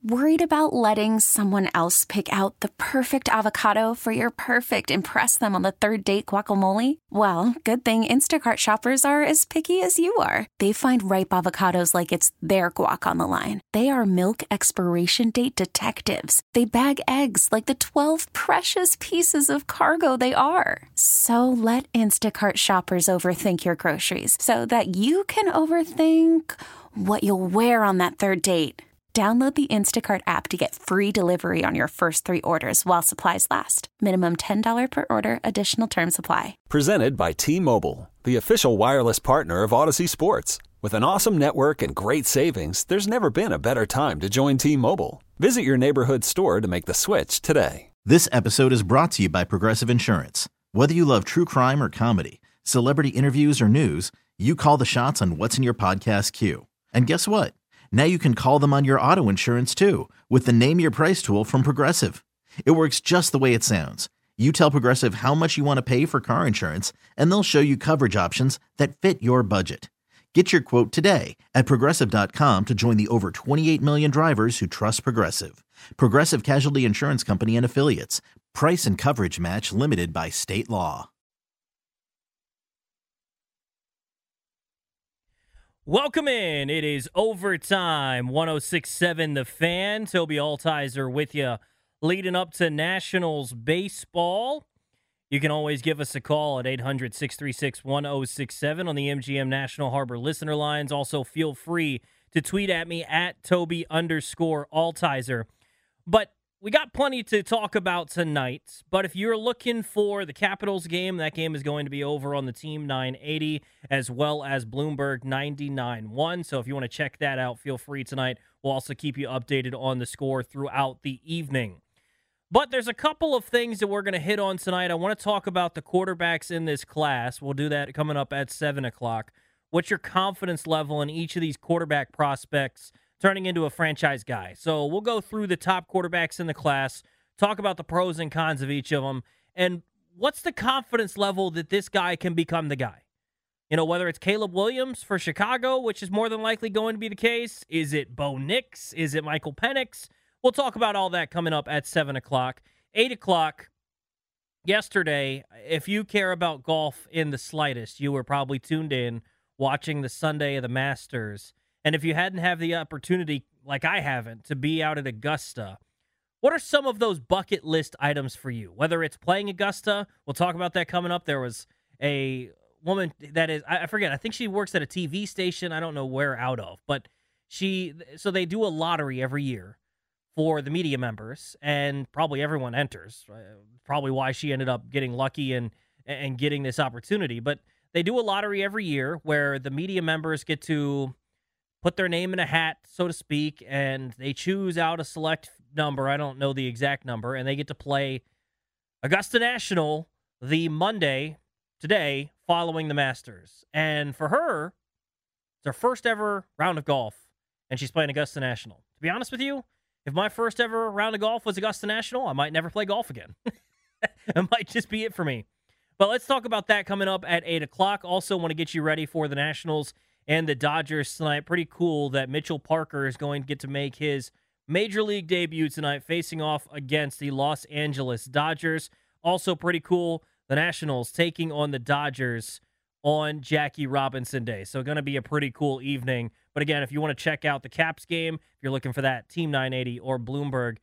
Worried about letting someone else pick out the perfect avocado for your perfect impress them on the third date guacamole? Well, good thing Instacart shoppers are as picky as you are. They find ripe avocados like it's their guac on the line. They are milk expiration date detectives. They bag eggs like the 12 precious pieces of cargo they are. So let Instacart shoppers overthink your groceries so that you can overthink what you'll wear on that third date. Download the Instacart app to get free delivery on your first 3 orders while supplies last. Minimum $10 per order. Additional terms apply. Presented by T-Mobile, the official wireless partner of Odyssey Sports. With an awesome network and great savings, there's never been a better time to join T-Mobile. Visit your neighborhood store to make the switch today. This episode is brought to you by Progressive Insurance. Whether you love true crime or comedy, celebrity interviews or news, you call the shots on what's in your podcast queue. And guess what? Now you can call them on your auto insurance too with the Name Your Price tool from Progressive. It works just the way it sounds. You tell Progressive how much you want to pay for car insurance, and they'll show you coverage options that fit your budget. Get your quote today at Progressive.com to join the over 28 million drivers who trust Progressive. Progressive Casualty Insurance Company and Affiliates. Price and coverage match limited by state law. Welcome in. It is overtime. 106.7 The Fan. Toby Altizer with you, leading up to Nationals baseball. You can always give us a call at 800-636-1067 on the MGM National Harbor listener lines. Also, feel free to tweet at me at Toby_Altizer. But we got plenty to talk about tonight, but if you're looking for the Capitals game, that game is going to be over on the Team 980 as well as Bloomberg 99.1. So if you want to check that out, feel free tonight. We'll also keep you updated on the score throughout the evening. But there's a couple of things that we're going to hit on tonight. I want to talk about the quarterbacks in this class. We'll do that coming up at 7 o'clock. What's your confidence level in each of these quarterback prospects turning into a franchise guy? So we'll go through the top quarterbacks in the class, talk about the pros and cons of each of them, and what's the confidence level that this guy can become the guy? You know, whether it's Caleb Williams for Chicago, which is more than likely going to be the case. Is it Bo Nix? Is it Michael Penix? We'll talk about all that coming up at 7 o'clock. 8 o'clock yesterday, if you care about golf in the slightest, you were probably tuned in watching the Sunday of the Masters. And if you hadn't had the opportunity, like I haven't, to be out at Augusta, what are some of those bucket list items for you? Whether it's playing Augusta, we'll talk about that coming up. There was a woman that is, I forget, I think she works at a TV station. I don't know where out of, but so they do a lottery every year for the media members, and probably everyone enters. Probably why she ended up getting lucky and getting this opportunity. But they do a lottery every year where the media members get to put their name in a hat, so to speak, and they choose out a select number. I don't know the exact number, and they get to play Augusta National the Monday, today, following the Masters. And for her, it's her first ever round of golf, and she's playing Augusta National. To be honest with you, if my first ever round of golf was Augusta National, I might never play golf again. It might just be it for me. But let's talk about that coming up at 8 o'clock. Also want to get you ready for the Nationals and the Dodgers tonight. Pretty cool that Mitchell Parker is going to get to make his Major League debut tonight, facing off against the Los Angeles Dodgers. Also pretty cool, the Nationals taking on the Dodgers on Jackie Robinson Day. So going to be a pretty cool evening. But again, if you want to check out the Caps game, if you're looking for that, Team 980 or Bloomberg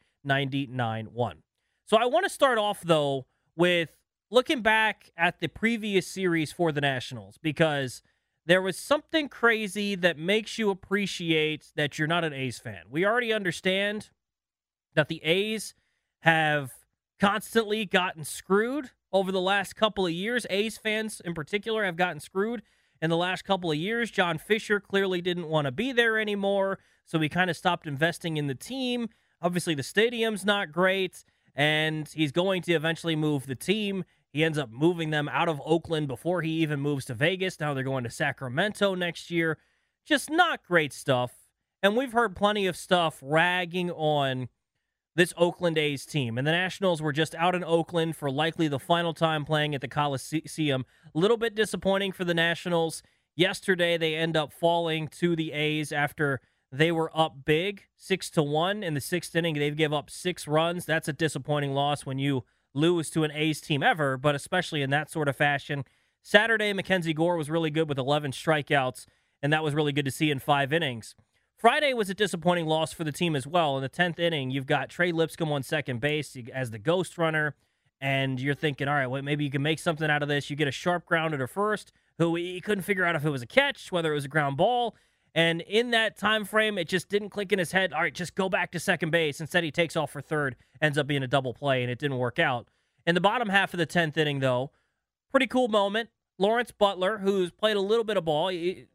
99.1. So I want to start off, though, with looking back at the previous series for the Nationals, because there was something crazy that makes you appreciate that you're not an A's fan. We already understand that the A's have constantly gotten screwed over the last couple of years. A's fans in particular have gotten screwed in the last couple of years. John Fisher clearly didn't want to be there anymore, so he kind of stopped investing in the team. Obviously, the stadium's not great, and he's going to eventually move the team. He ends up moving them out of Oakland before he even moves to Vegas. Now they're going to Sacramento next year. Just not great stuff. And we've heard plenty of stuff ragging on this Oakland A's team. And the Nationals were just out in Oakland for likely the final time playing at the Coliseum. A little bit disappointing for the Nationals. Yesterday, they end up falling to the A's after They were up big, 6-1 in the sixth inning. They've given up 6 runs. That's a disappointing loss when you lose to an A's team ever, but especially in that sort of fashion. Saturday, Mackenzie Gore was really good with 11 strikeouts, and that was really good to see in 5 innings. Friday was a disappointing loss for the team as well. In the 10th inning, you've got Trey Lipscomb on second base as the ghost runner, and you're thinking, all right, well, maybe you can make something out of this. You get a sharp grounder to first, who he couldn't figure out if it was a catch, whether it was a ground ball. And in that time frame, it just didn't click in his head. All right, just go back to second base. Instead, he takes off for third, ends up being a double play, and it didn't work out. In the bottom half of the 10th inning, though, pretty cool moment. Lawrence Butler, who's played a little bit of ball,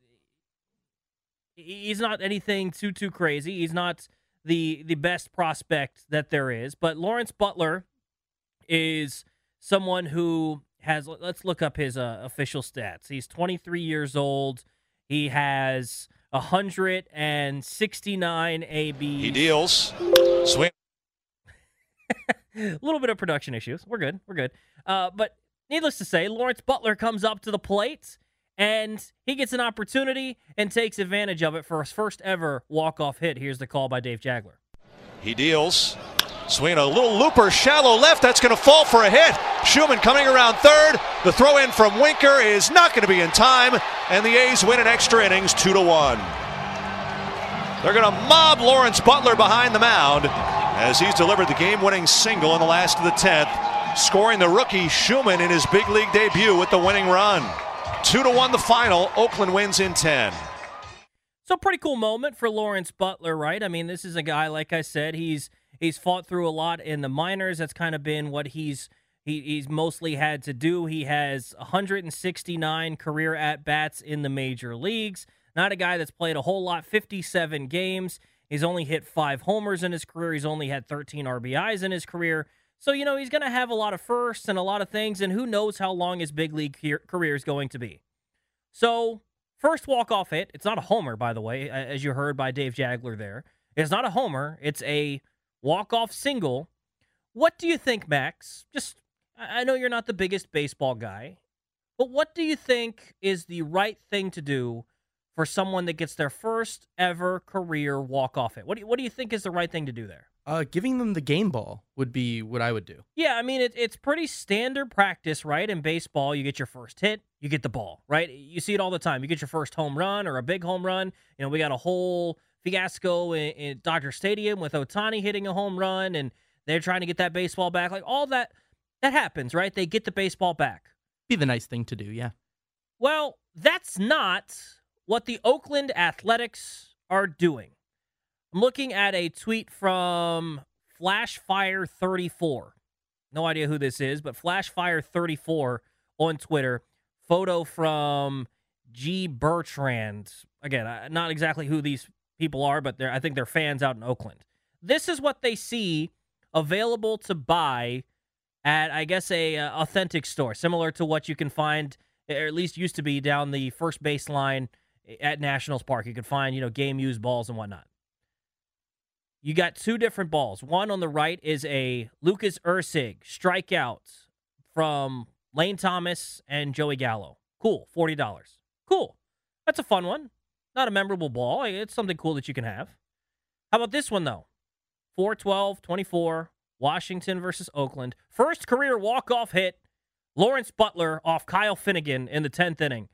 he's not anything too crazy. He's not the best prospect that there is. But Lawrence Butler is someone who has, let's look up his official stats. He's 23 years old. He has 169 ABs. He deals. Swing. A little bit of production issues. We're good. But needless to say, Lawrence Butler comes up to the plate, and he gets an opportunity and takes advantage of it for his first ever walk-off hit. Here's the call by Dave Jagler. He deals. Swinging a little looper, shallow left. That's going to fall for a hit. Schumann coming around third. The throw in from Winker is not going to be in time, and the A's win in extra innings 2-1. They're going to mob Lawrence Butler behind the mound as he's delivered the game-winning single in the last of the 10th, scoring the rookie Schumann in his big league debut with the winning run. 2-1 the final. Oakland wins in 10. So pretty cool moment for Lawrence Butler, right? I mean, this is a guy, like I said, he's fought through a lot in the minors. That's kind of been what he's mostly had to do. He has 169 career at-bats in the major leagues. Not a guy that's played a whole lot, 57 games. He's only hit 5 homers in his career. He's only had 13 RBIs in his career. So, he's going to have a lot of firsts and a lot of things, and who knows how long his big league career is going to be. So, first walk-off hit. It's not a homer, by the way, as you heard by Dave Jagler there. It's not a homer. It's a walk-off single. What do you think, Max? I know you're not the biggest baseball guy, but what do you think is the right thing to do for someone that gets their first ever career walk-off hit? What do you think is the right thing to do there? Giving them the game ball would be what I would do. Yeah, I mean, it's pretty standard practice, right? In baseball, you get your first hit, you get the ball, right? You see it all the time. You get your first home run or a big home run. We got a whole fiasco in Dodger Stadium with Ohtani hitting a home run, and they're trying to get that baseball back. Like, all that happens, right? They get the baseball back. Be the nice thing to do, yeah. Well, that's not what the Oakland Athletics are doing. I'm looking at a tweet from Flashfire34. No idea who this is, but Flashfire34 on Twitter. Photo from G. Bertrand. Again, not exactly who these people are, but I think they're fans out in Oakland. This is what they see available to buy at, I guess, a authentic store, similar to what you can find, or at least used to be, down the first baseline at Nationals Park. You could find, game used balls and whatnot. You got 2 different balls. One on the right is a Lucas Erceg strikeout from Lane Thomas and Joey Gallo. Cool, $40. Cool. That's a fun one. Not a memorable ball. It's something cool that you can have. How about this one, though? 4/12/24, Washington versus Oakland. First career walk-off hit, Lawrence Butler off Kyle Finnegan in the 10th inning.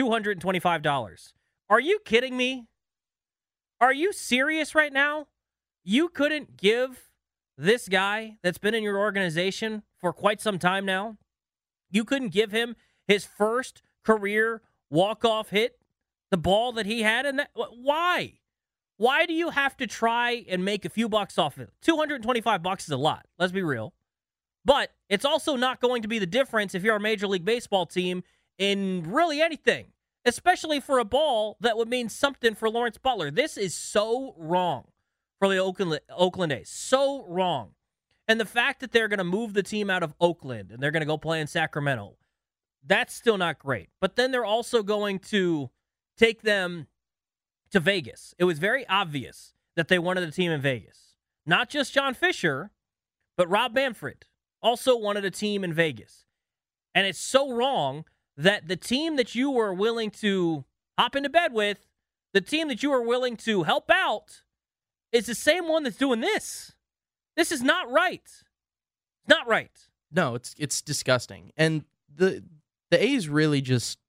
$225. Are you kidding me? Are you serious right now? You couldn't give this guy that's been in your organization for quite some time now, you couldn't give him his first career walk-off hit, the ball that he had in that? Why? Why do you have to try and make a few bucks off of it? $225 is a lot. Let's be real. But it's also not going to be the difference if you're a Major League Baseball team in really anything, especially for a ball that would mean something for Lawrence Butler. This is so wrong for the Oakland A's. So wrong. And the fact that they're going to move the team out of Oakland and they're going to go play in Sacramento, that's still not great. But then they're also going to take them to Vegas. It was very obvious that they wanted a team in Vegas. Not just John Fisher, but Rob Manfred also wanted a team in Vegas. And it's so wrong that the team that you were willing to hop into bed with The team that you are willing to help out is the same one that's doing this. This is not right. It's not right. No, it's disgusting. And the A's really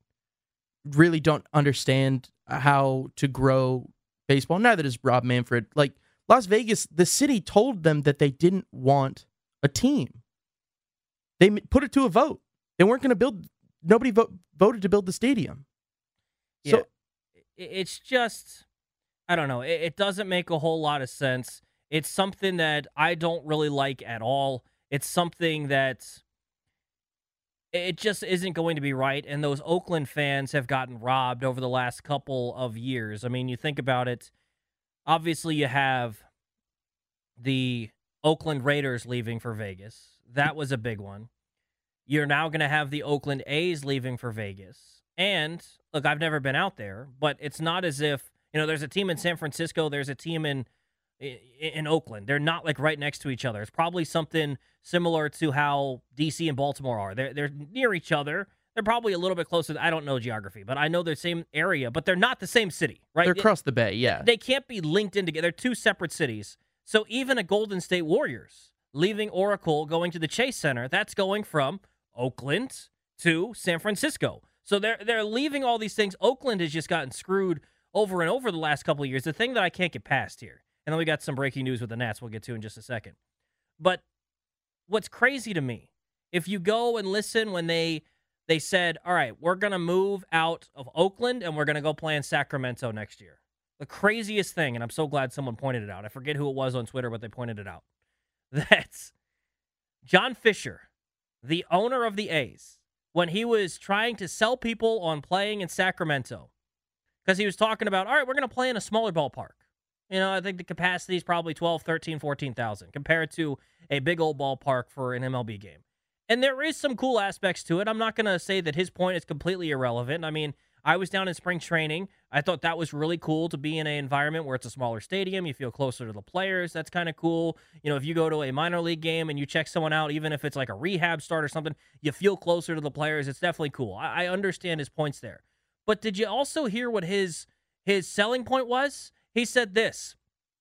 don't understand how to grow baseball. Neither does Rob Manfred. Like Las Vegas, the city told them that they didn't want a team. They put it to a vote. They weren't going to build. Nobody voted to build the stadium. Yeah. So it's just, I don't know. It doesn't make a whole lot of sense. It's something that I don't really like at all. It's something that it just isn't going to be right. And those Oakland fans have gotten robbed over the last couple of years. I mean, you think about it. Obviously, you have the Oakland Raiders leaving for Vegas. That was a big one. You're now going to have the Oakland A's leaving for Vegas. And, look, I've never been out there, but it's not as if, there's a team in San Francisco, there's a team in Oakland. They're not, like, right next to each other. It's probably something similar to how D.C. and Baltimore are. They're near each other. They're probably a little bit closer. I don't know geography, but I know they're the same area, but they're not the same city, right? They're across the bay, yeah. They can't be linked in together. They're two separate cities. So even a Golden State Warriors leaving Oracle, going to the Chase Center, that's going from Oakland to San Francisco. So they're leaving all these things. Oakland has just gotten screwed over and over the last couple of years. The thing that I can't get past here, and then we got some breaking news with the Nats we'll get to in just a second. But what's crazy to me, if you go and listen when they said, all right, we're going to move out of Oakland and we're going to go play in Sacramento next year. The craziest thing, and I'm so glad someone pointed it out. I forget who it was on Twitter, but they pointed it out. That's John Fisher, the owner of the A's, when he was trying to sell people on playing in Sacramento, because he was talking about, all right, we're going to play in a smaller ballpark. I think the capacity is probably 12, 13, 14,000 compared to a big old ballpark for an MLB game. And there is some cool aspects to it. I'm not going to say that his point is completely irrelevant. I mean, I was down in spring training. I thought that was really cool to be in an environment where it's a smaller stadium. You feel closer to the players. That's kind of cool. If you go to a minor league game and you check someone out, even if it's like a rehab start or something, you feel closer to the players. It's definitely cool. I understand his points there. But did you also hear what his selling point was? He said this.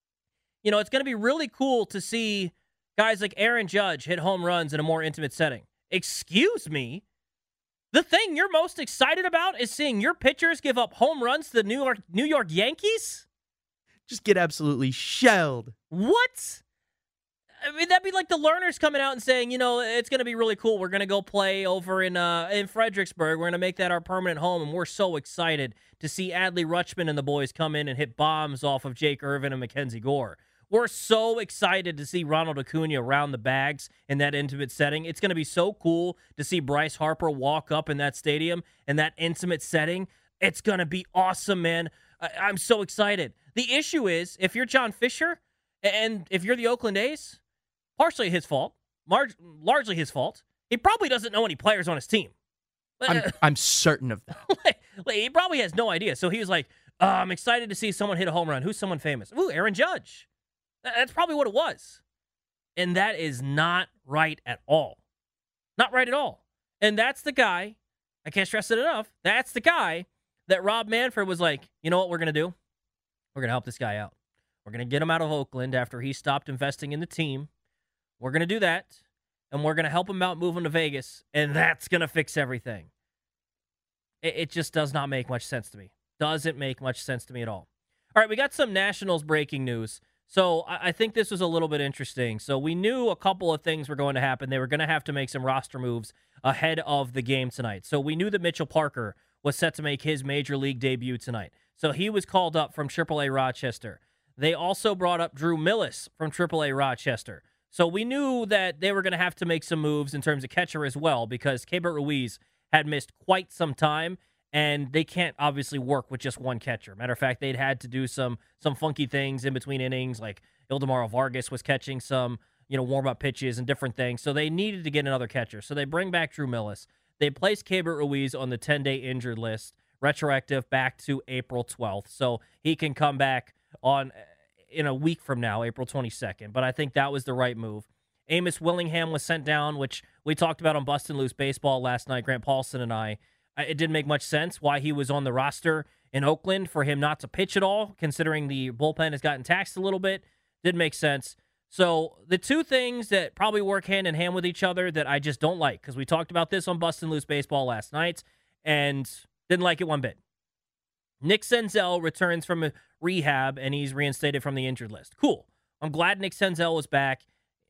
It's going to be really cool to see guys like Aaron Judge hit home runs in a more intimate setting. Excuse me? The thing you're most excited about is seeing your pitchers give up home runs to the New York Yankees? Just get absolutely shelled. What? I mean, that'd be like the Lerners coming out and saying, it's going to be really cool. We're going to go play over in Fredericksburg. We're going to make that our permanent home, and we're so excited to see Adley Rutschman and the boys come in and hit bombs off of Jake Irvin and Mackenzie Gore. We're so excited to see Ronald Acuna round the bags in that intimate setting. It's going to be so cool to see Bryce Harper walk up in that stadium in that intimate setting. It's going to be awesome, man. I'm so excited. The issue is, if you're John Fisher and if you're the Oakland A's, partially his fault, largely his fault, he probably doesn't know any players on his team. I'm certain of that. He probably has no idea. So he was like, I'm excited to see someone hit a home run. Who's someone famous? Ooh, Aaron Judge. That's probably what it was. And that is not right at all. Not right at all. And that's the guy, I can't stress it enough, that's the guy that Rob Manfred was like, you know what we're going to do? We're going to help this guy out. We're going to get him out of Oakland after he stopped investing in the team. We're going to do that, and we're going to help him out, move him to Vegas, and that's going to fix everything. It just does not make much sense to me. Doesn't make much sense to me at all. All right, we got some Nationals breaking news. So I think this was a little bit interesting. So we knew a couple of things were going to happen. They were going to have to make some roster moves ahead of the game tonight. So we knew that Mitchell Parker was set to make his major league debut tonight. So he was called up from AAA Rochester. They also brought up Drew Millis from AAA Rochester. So we knew that they were going to have to make some moves in terms of catcher as well, because Keibert Ruiz had missed quite some time. And they can't obviously work with just one catcher. Matter of fact, they'd had to do some funky things in between innings, like Ildemaro Vargas was catching some, warm-up pitches and different things. So they needed to get another catcher. So they bring back Drew Millis. They place Keibert Ruiz on the 10-day injured list, retroactive back to April 12th. So he can come back in a week from now, April 22nd. But I think that was the right move. Amos Willingham was sent down, which we talked about on Bustin' Loose Baseball last night, Grant Paulson and I. It didn't make much sense why he was on the roster in Oakland for him not to pitch at all, considering the bullpen has gotten taxed a little bit. Didn't make sense. So the two things that probably work hand in hand with each other that I just don't like, because we talked about this on Bustin' Loose Baseball last night and didn't like it one bit. Nick Senzel returns from a rehab and he's reinstated from the injured list. Cool. I'm glad Nick Senzel is back.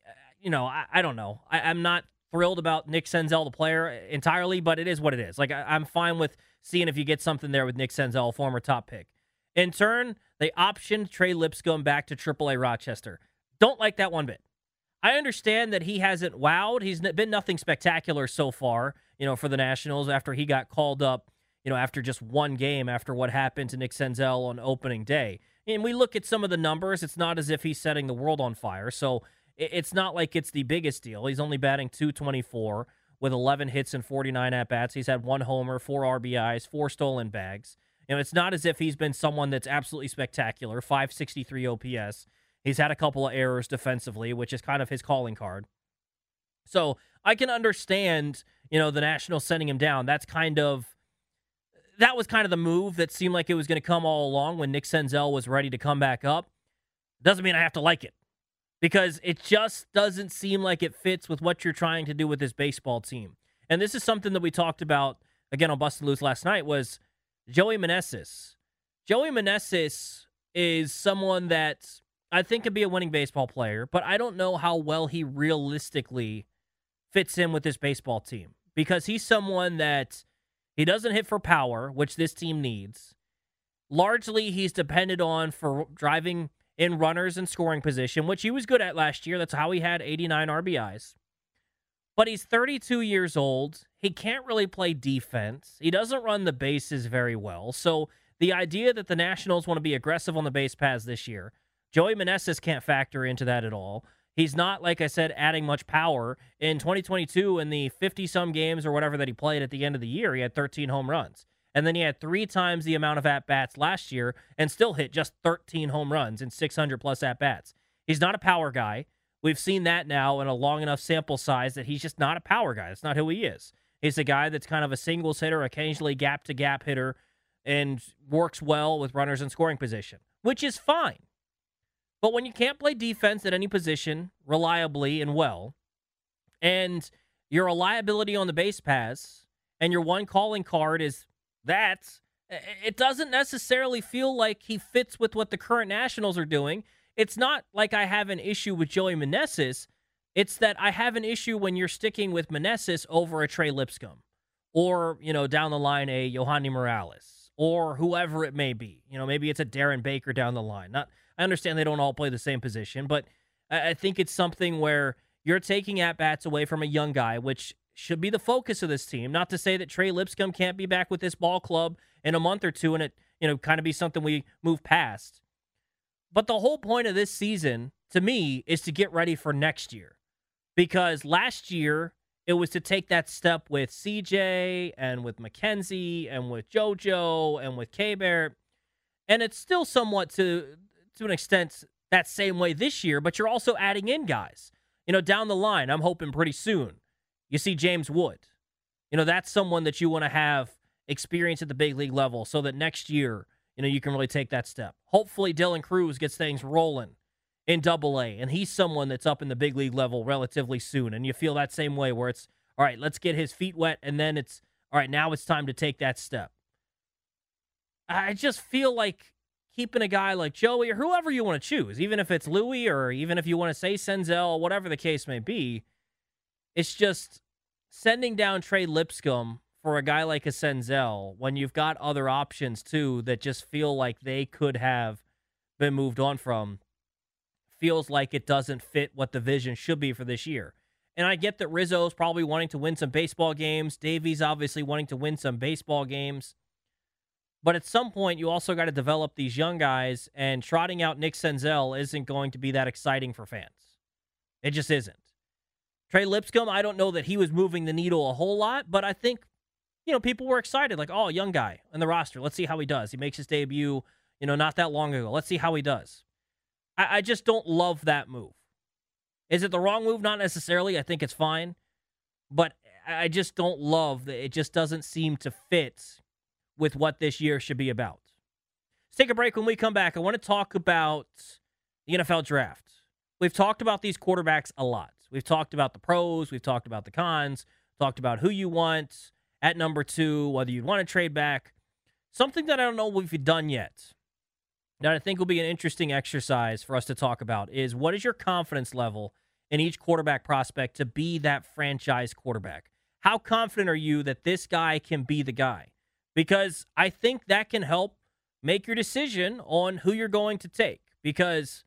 I don't know. I'm not thrilled about Nick Senzel, the player, entirely, but it is what it is. Like, I'm fine with seeing if you get something there with Nick Senzel, former top pick. In turn, they optioned Trey Lipscomb back to AAA Rochester. Don't like that one bit. I understand that he hasn't wowed. He's been nothing spectacular so far, for the Nationals after he got called up, after just one game after what happened to Nick Senzel on opening day. And we look at some of the numbers. It's not as if he's setting the world on fire. So it's not like it's the biggest deal. He's only batting .224 with 11 hits and 49 at-bats. He's had 1 homer, 4 RBIs, 4 stolen bags. It's not as if he's been someone that's absolutely spectacular, .563 OPS. He's had a couple of errors defensively, which is kind of his calling card. So I can understand, the Nationals sending him down. That was kind of the move that seemed like it was going to come all along when Nick Senzel was ready to come back up. Doesn't mean I have to like it, because it just doesn't seem like it fits with what you're trying to do with this baseball team. And this is something that we talked about, again, on Bustin' Loose last night, was Joey Meneses. Joey Meneses is someone that I think could be a winning baseball player, but I don't know how well he realistically fits in with this baseball team, because he's someone that he doesn't hit for power, which this team needs. Largely, he's depended on for driving in runners and scoring position, which he was good at last year. That's how he had 89 RBIs. But he's 32 years old. He can't really play defense. He doesn't run the bases very well. So the idea that the Nationals want to be aggressive on the base paths this year, Joey Meneses can't factor into that at all. He's not, like I said, adding much power. In 2022, in the 50-some games or whatever that he played at the end of the year, he had 13 home runs. And then he had 3 times the amount of at-bats last year and still hit just 13 home runs and 600-plus at-bats. He's not a power guy. We've seen that now in a long enough sample size that he's just not a power guy. That's not who he is. He's a guy that's kind of a singles hitter, occasionally gap-to-gap hitter, and works well with runners in scoring position, which is fine. But when you can't play defense at any position reliably and well, and your reliability on the base paths and your one calling card is that, it doesn't necessarily feel like he fits with what the current Nationals are doing. It's not like I have an issue with Joey Meneses. It's that I have an issue when you're sticking with Meneses over a Trey Lipscomb or, down the line, a Yohani Morales or whoever it may be. Maybe it's a Darren Baker down the line. I understand they don't all play the same position, but I think it's something where you're taking at-bats away from a young guy, which should be the focus of this team. Not to say that Trey Lipscomb can't be back with this ball club in a month or two and it, kind of be something we move past. But the whole point of this season, to me, is to get ready for next year. Because last year, it was to take that step with CJ and with McKenzie and with JoJo and with K-Bear. And it's still somewhat to an extent that same way this year, but you're also adding in guys. Down the line, I'm hoping pretty soon, you see James Wood. That's someone that you want to have experience at the big league level so that next year, you can really take that step. Hopefully Dylan Cruz gets things rolling in Double-A, and he's someone that's up in the big league level relatively soon, and you feel that same way where it's, all right, let's get his feet wet, and then it's, all right, now it's time to take that step. I just feel like keeping a guy like Joey or whoever you want to choose, even if it's Louie or even if you want to say Senzel, whatever the case may be, it's just sending down Trey Lipscomb for a guy like a Senzel when you've got other options too that just feel like they could have been moved on from, feels like it doesn't fit what the vision should be for this year. And I get that Rizzo's probably wanting to win some baseball games. Davies obviously wanting to win some baseball games. But at some point, you also got to develop these young guys, and trotting out Nick Senzel isn't going to be that exciting for fans. It just isn't. Trey Lipscomb, I don't know that he was moving the needle a whole lot, but I think, people were excited. Like, oh, young guy on the roster. Let's see how he does. He makes his debut, not that long ago. Let's see how he does. I just don't love that move. Is it the wrong move? Not necessarily. I think it's fine. But I just don't love that. It just doesn't seem to fit with what this year should be about. Let's take a break. When we come back, I want to talk about the NFL draft. We've talked about these quarterbacks a lot. We've talked about the pros. We've talked about the cons. Talked about who you want at number 2, whether you'd want to trade back. Something that I don't know if we've done yet that I think will be an interesting exercise for us to talk about is what is your confidence level in each quarterback prospect to be that franchise quarterback? How confident are you that this guy can be the guy? Because I think that can help make your decision on who you're going to take. Because,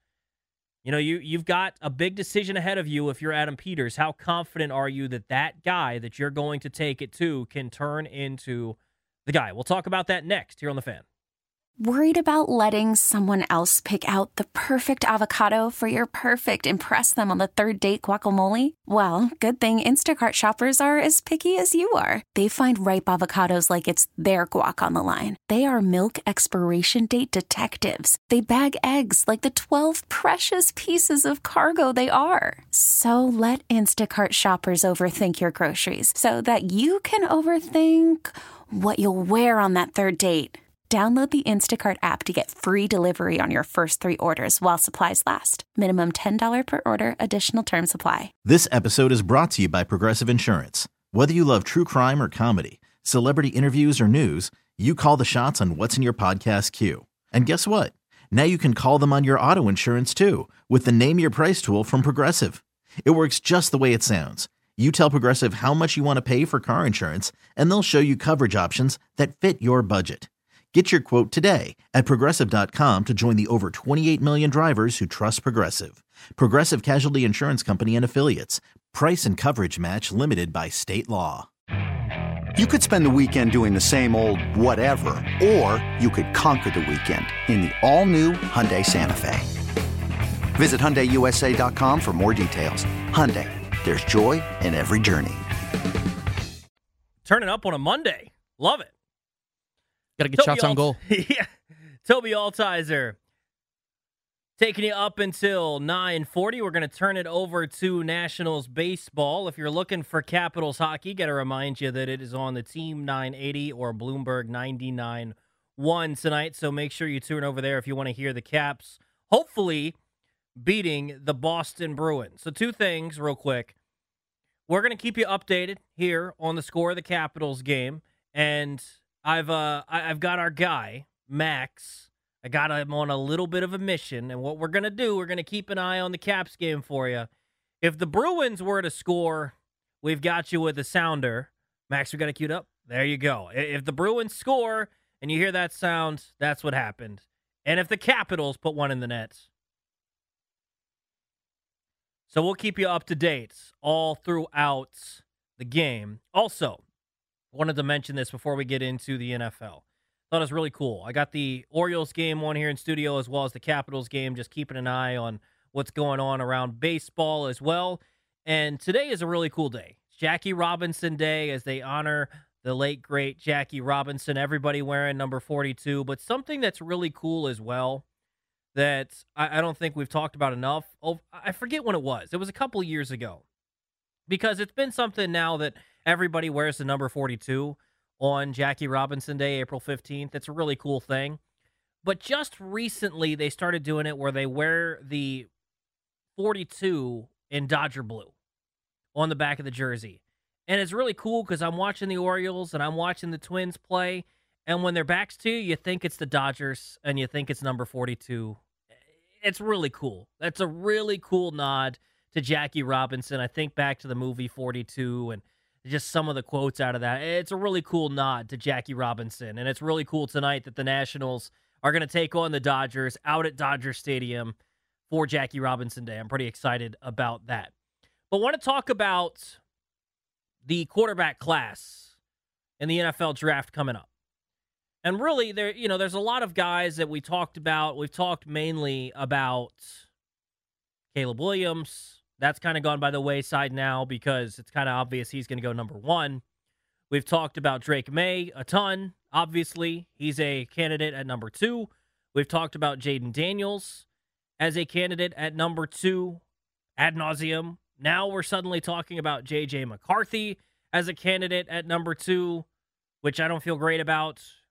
you've got a big decision ahead of you if you're Adam Peters. How confident are you that that guy that you're going to take it to can turn into the guy? We'll talk about that next here on The Fan. Worried about letting someone else pick out the perfect avocado for your perfect impress them on the third date guacamole? Well, good thing Instacart shoppers are as picky as you are. They find ripe avocados like it's their guac on the line. They are milk expiration date detectives. They bag eggs like the 12 precious pieces of cargo they are. So let Instacart shoppers overthink your groceries so that you can overthink what you'll wear on that third date. Download the Instacart app to get free delivery on your first 3 orders while supplies last. Minimum $10 per order. Additional terms apply. This episode is brought to you by Progressive Insurance. Whether you love true crime or comedy, celebrity interviews or news, you call the shots on what's in your podcast queue. And guess what? Now you can call them on your auto insurance too with the Name Your Price tool from Progressive. It works just the way it sounds. You tell Progressive how much you want to pay for car insurance, and they'll show you coverage options that fit your budget. Get your quote today at Progressive.com to join the over 28 million drivers who trust Progressive. Progressive Casualty Insurance Company and Affiliates. Price and coverage match limited by state law. You could spend the weekend doing the same old whatever, or you could conquer the weekend in the all-new Hyundai Santa Fe. Visit HyundaiUSA.com for more details. Hyundai, there's joy in every journey. Turning up on a Monday. Love it. Got to get shots on goal. Yeah. Toby Altizer taking you up until 9:40. We're going to turn it over to Nationals baseball. If you're looking for Capitals hockey, got to remind you that it is on the Team 980 or Bloomberg 99.1 tonight. So make sure you tune over there if you want to hear the Caps hopefully beating the Boston Bruins. So 2 things real quick. We're going to keep you updated here on the score of the Capitals game. And I've got our guy, Max. I got him on a little bit of a mission, and what we're going to do, we're going to keep an eye on the Caps game for you. If the Bruins were to score, we've got you with a sounder. Max, we got it queued up? There you go. If the Bruins score and you hear that sound, that's what happened. And if the Capitals put one in the net. So we'll keep you up to date all throughout the game. Also, wanted to mention this before we get into the NFL. Thought it was really cool. I got the Orioles game on here in studio as well as the Capitals game, just keeping an eye on what's going on around baseball as well. And today is a really cool day. It's Jackie Robinson Day as they honor the late, great Jackie Robinson. Everybody wearing number 42. But something that's really cool as well that I don't think we've talked about enough. Oh, I forget when it was. It was a couple years ago. Because it's been something now that everybody wears the number 42 on Jackie Robinson Day, April 15th. It's a really cool thing. But just recently, they started doing it where they wear the 42 in Dodger blue on the back of the jersey. And it's really cool because I'm watching the Orioles and I'm watching the Twins play. And when their back's to you, you think it's the Dodgers and you think it's number 42. It's really cool. That's a really cool nod to Jackie Robinson. I think back to the movie 42 and just some of the quotes out of that. It's a really cool nod to Jackie Robinson. And it's really cool tonight that the Nationals are going to take on the Dodgers out at Dodger Stadium for Jackie Robinson Day. I'm pretty excited about that. But I want to talk about the quarterback class in the NFL draft coming up. And really, there's a lot of guys that we talked about. We've talked mainly about Caleb Williams. That's kind of gone by the wayside now because it's kind of obvious he's going to go number 1. We've talked about Drake May a ton. Obviously, he's a candidate at number 2. We've talked about Jaden Daniels as a candidate at number 2 ad nauseum. Now we're suddenly talking about J.J. McCarthy as a candidate at number 2, which I don't feel great about.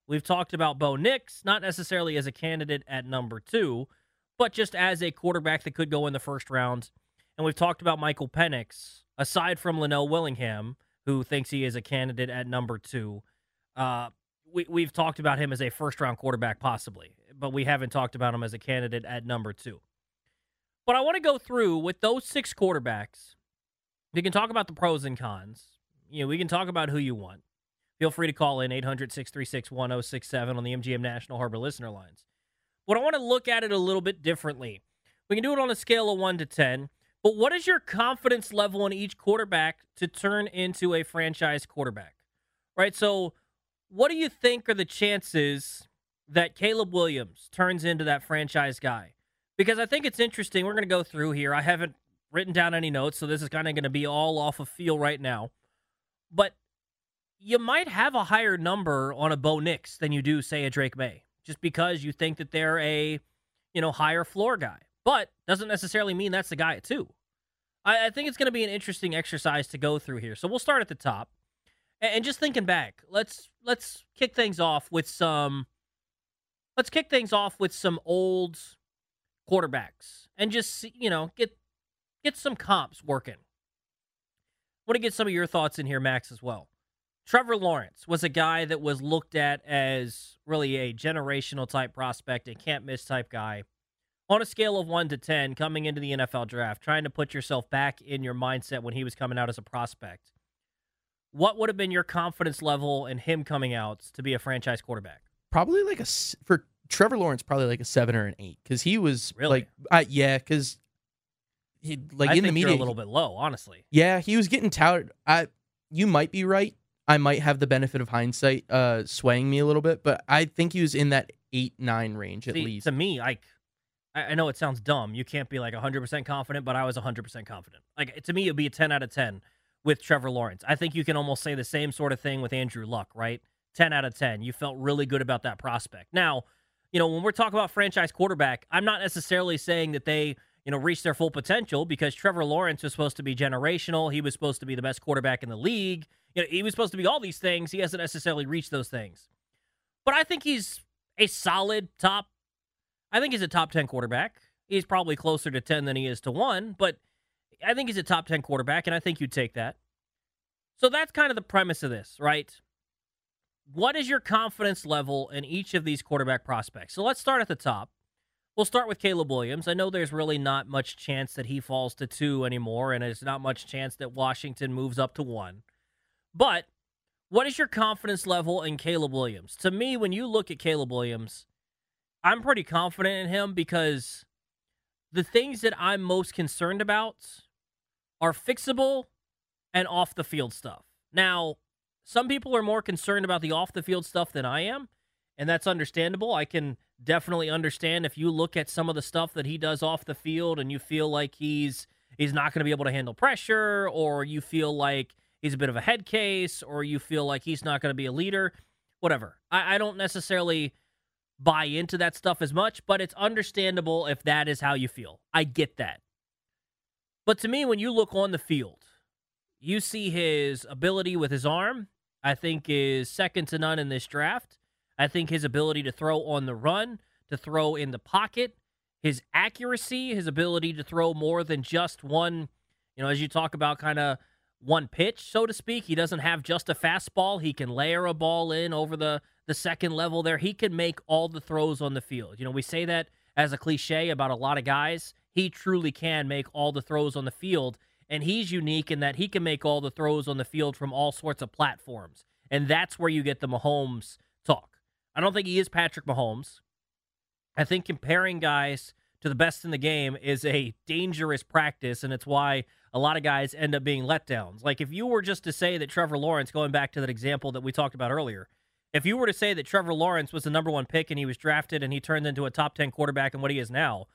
We've talked about Bo Nix, not necessarily as a candidate at number 2, but just as a quarterback that could go in the first round. And we've talked about Michael Penix, aside from Linnell Willingham, who thinks he is a candidate at number 2. We've talked about him as a first-round quarterback possibly, but we haven't talked about him as a candidate at number 2. But I want to go through with those 6 quarterbacks. We can talk about the pros and cons. We can talk about who you want. Feel free to call in 800-636-1067 on the MGM National Harbor listener lines. But I want to look at it a little bit differently. We can do it on a scale of 1 to 10. But what is your confidence level in each quarterback to turn into a franchise quarterback? Right? So what do you think are the chances that Caleb Williams turns into that franchise guy? Because I think it's interesting. We're going to go through here. I haven't written down any notes, so this is kind of going to be all off of feel right now. But you might have a higher number on a Bo Nix than you do, say, a Drake May, just because you think that they're a, higher floor guy. But doesn't necessarily mean that's the guy at 2. I think it's going to be an interesting exercise to go through here. So we'll start at the top. And just thinking back, let's kick things off with some old quarterbacks and just, get some comps working. I want to get some of your thoughts in here, Max, as well. Trevor Lawrence was a guy that was looked at as really a generational type prospect, a can't-miss type guy. On a scale of 1 to 10, coming into the NFL draft, trying to put yourself back in your mindset when he was coming out as a prospect, what would have been your confidence level in him coming out to be a franchise quarterback? Probably for Trevor Lawrence, probably like a 7 or an 8, because he was really, because he I in think the media you're a little bit low, honestly. Yeah, he was getting touted. You might be right. I might have the benefit of hindsight swaying me a little bit, but I think he was in that 8-9 range at least. To me, I know it sounds dumb. You can't be 100% confident, but I was 100% confident. To me, it would be a 10 out of 10 with Trevor Lawrence. I think you can almost say the same sort of thing with Andrew Luck, right? 10 out of 10. You felt really good about that prospect. Now, when we're talking about franchise quarterback, I'm not necessarily saying that they, reached their full potential, because Trevor Lawrence was supposed to be generational. He was supposed to be the best quarterback in the league. He was supposed to be all these things. He hasn't necessarily reached those things. But I think he's a solid top. I think he's a top 10 quarterback. He's probably closer to 10 than he is to 1, but I think he's a top 10 quarterback, and I think you'd take that. So that's kind of the premise of this, right? What is your confidence level in each of these quarterback prospects? So let's start at the top. We'll start with Caleb Williams. I know there's really not much chance that he falls to 2 anymore, and there's not much chance that Washington moves up to 1. But what is your confidence level in Caleb Williams? To me, when you look at Caleb Williams, I'm pretty confident in him, because the things that I'm most concerned about are fixable and off-the-field stuff. Now, some people are more concerned about the off-the-field stuff than I am, and that's understandable. I can definitely understand if you look at some of the stuff that he does off the field and you feel like he's not going to be able to handle pressure, or you feel like he's a bit of a head case, or you feel like he's not going to be a leader, whatever. I don't necessarily buy into that stuff as much, but it's understandable if that is how you feel. I get that. But to me, when you look on the field, you see his ability with his arm, I think, is second to none in this draft. I think his ability to throw on the run, to throw in the pocket, his accuracy, his ability to throw more than just one, as you talk about kind of one pitch, so to speak. He doesn't have just a fastball. He can layer a ball in over the second level there. He can make all the throws on the field. We say that as a cliche about a lot of guys. He truly can make all the throws on the field, and he's unique in that he can make all the throws on the field from all sorts of platforms, and that's where you get the Mahomes talk. I don't think he is Patrick Mahomes. I think comparing guys to the best in the game is a dangerous practice, and it's why a lot of guys end up being letdowns. If you were just to say that Trevor Lawrence, going back to that example that we talked about earlier, if you were to say that Trevor Lawrence was the number 1 pick and he was drafted and he turned into a top 10 quarterback and what he is now,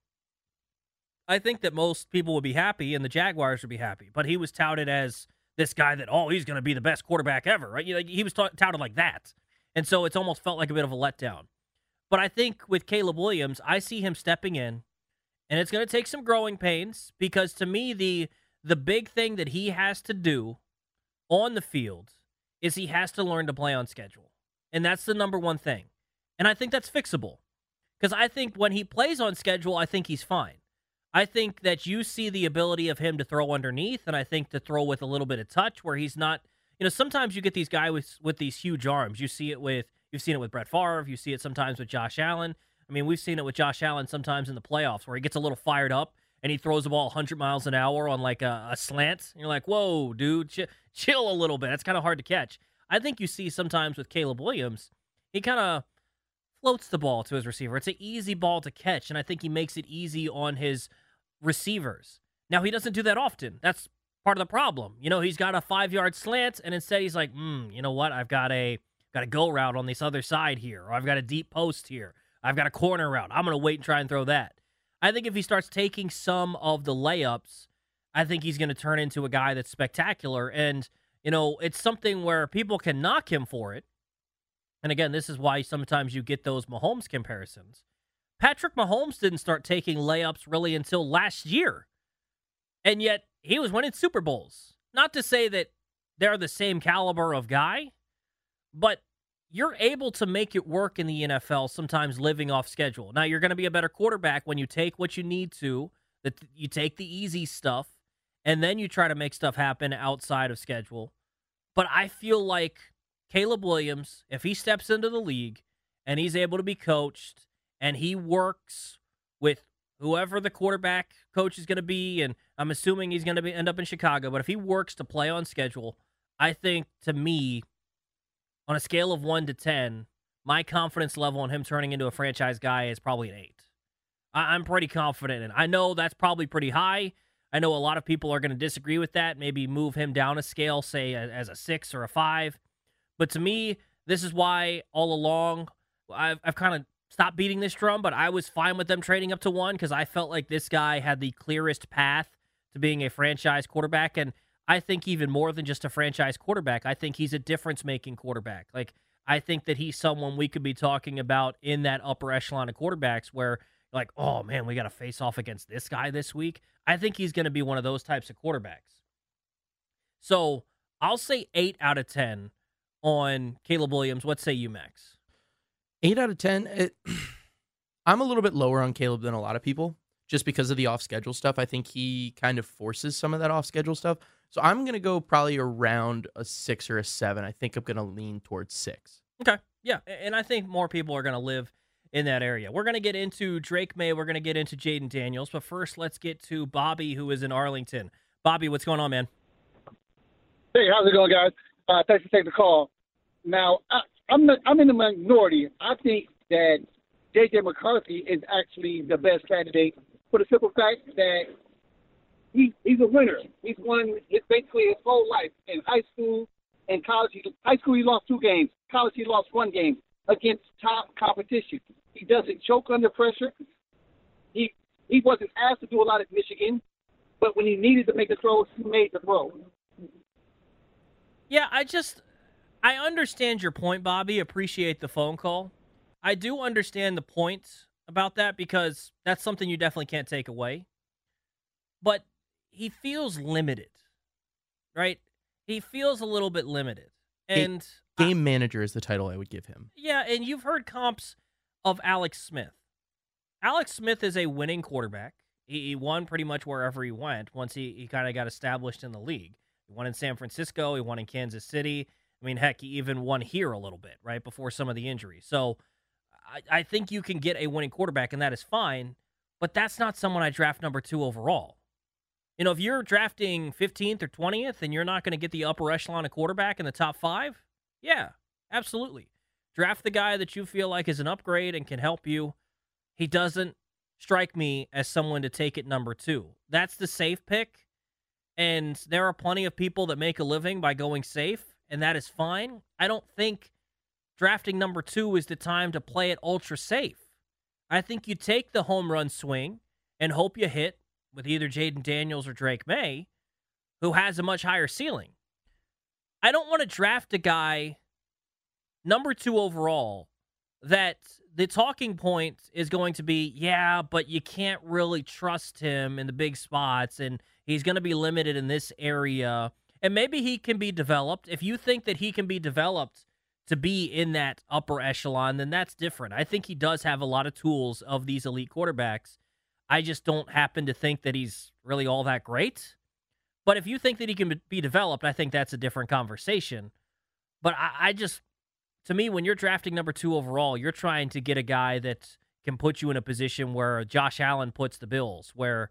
I think that most people would be happy and the Jaguars would be happy. But he was touted as this guy that, he's going to be the best quarterback ever, right? He was touted like that. And so it's almost felt like a bit of a letdown. But I think with Caleb Williams, I see him stepping in, and it's going to take some growing pains, because to me, the big thing that he has to do on the field is he has to learn to play on schedule. And that's the number one thing. And I think that's fixable. Because I think when he plays on schedule, I think he's fine. I think that you see the ability of him to throw underneath, and I think to throw with a little bit of touch where he's not, sometimes you get these guys with these huge arms. You've seen it with Brett Favre. You see it sometimes with Josh Allen. I mean, we've seen it with Josh Allen sometimes in the playoffs where he gets a little fired up and he throws the ball 100 miles an hour on like a slant. And you're like, whoa, dude, chill a little bit. That's kind of hard to catch. I think you see sometimes with Caleb Williams, he kind of floats the ball to his receiver. It's an easy ball to catch, and I think he makes it easy on his receivers. Now, he doesn't do that often. That's part of the problem. He's got a 5-yard slant, and instead he's like, you know what? I've got a go route on this other side here, or I've got a deep post here. I've got a corner route. I'm going to wait and try and throw that. I think if he starts taking some of the layups, I think he's going to turn into a guy that's spectacular. And, it's something where people can knock him for it. And again, this is why sometimes you get those Mahomes comparisons. Patrick Mahomes didn't start taking layups really until last year. And yet, he was winning Super Bowls. Not to say that they're the same caliber of guy, but you're able to make it work in the NFL sometimes living off schedule. Now, you're going to be a better quarterback when you take what you need to, that you take the easy stuff, and then you try to make stuff happen outside of schedule. But I feel like Caleb Williams, if he steps into the league and he's able to be coached and he works with whoever the quarterback coach is going to be, and I'm assuming he's going to end up in Chicago, but if he works to play on schedule, I think, to me, on a scale of 1 to 10, my confidence level on him turning into a franchise guy is probably an 8. I'm pretty confident in it. I know that's probably pretty high. I know a lot of people are going to disagree with that, maybe move him down a scale, say as a 6 or a 5. But to me, this is why all along I've kind of stopped beating this drum, but I was fine with them trading up to 1 because I felt like this guy had the clearest path to being a franchise quarterback. And I think even more than just a franchise quarterback, I think he's a difference-making quarterback. Like, I think that he's someone we could be talking about in that upper echelon of quarterbacks where, like, oh, man, we got to face off against this guy this week. I think he's going to be one of those types of quarterbacks. So I'll say 8 out of 10 on Caleb Williams. What say you, Max? 8 out of 10. I'm a little bit lower on Caleb than a lot of people just because of the off-schedule stuff. I think he kind of forces some of that off-schedule stuff. So I'm going to go probably around a 6 or a 7. I think I'm going to lean towards 6. Okay. Yeah, and I think more people are going to live in that area. We're going to get into Drake May. We're going to get into Jayden Daniels. But first, let's get to Bobby, who is in Arlington. Bobby, what's going on, man? Hey, how's it going, guys? Thanks for taking the call. Now, I'm in the minority. I think that J.J. McCarthy is actually the best candidate for the simple fact that he's a winner. He's won basically his whole life. In high school and college, high school he lost 2 games. College he lost 1 game against top competition. He doesn't choke under pressure. He wasn't asked to do a lot at Michigan, but when he needed to make the throws, he made the throw. Yeah, I understand your point, Bobby. Appreciate the phone call. I do understand the point about that because that's something you definitely can't take away. But he feels limited, right? He feels a little bit limited. And game manager is the title I would give him. Yeah, and you've heard comps of Alex Smith. Alex Smith is a winning quarterback. He won pretty much wherever he went once he kind of got established in the league. He won in San Francisco. He won in Kansas City. I mean, heck, he even won here a little bit, right, before some of the injuries. So I think you can get a winning quarterback, and that is fine, but that's not someone I draft number 2 overall. If you're drafting 15th or 20th and you're not going to get the upper echelon of quarterback in the top 5, yeah, absolutely. Draft the guy that you feel like is an upgrade and can help you. He doesn't strike me as someone to take at number 2. That's the safe pick, and there are plenty of people that make a living by going safe, and that is fine. I don't think drafting number 2 is the time to play it ultra safe. I think you take the home run swing and hope you hit with either Jayden Daniels or Drake May, who has a much higher ceiling. I don't want to draft a guy number 2 overall that the talking point is going to be, yeah, but you can't really trust him in the big spots, and he's going to be limited in this area. And maybe he can be developed. If you think that he can be developed to be in that upper echelon, then that's different. I think he does have a lot of tools of these elite quarterbacks. I just don't happen to think that he's really all that great. But if you think that he can be developed, I think that's a different conversation. But I just, to me, when you're drafting number 2 overall, you're trying to get a guy that can put you in a position where Josh Allen puts the Bills, where,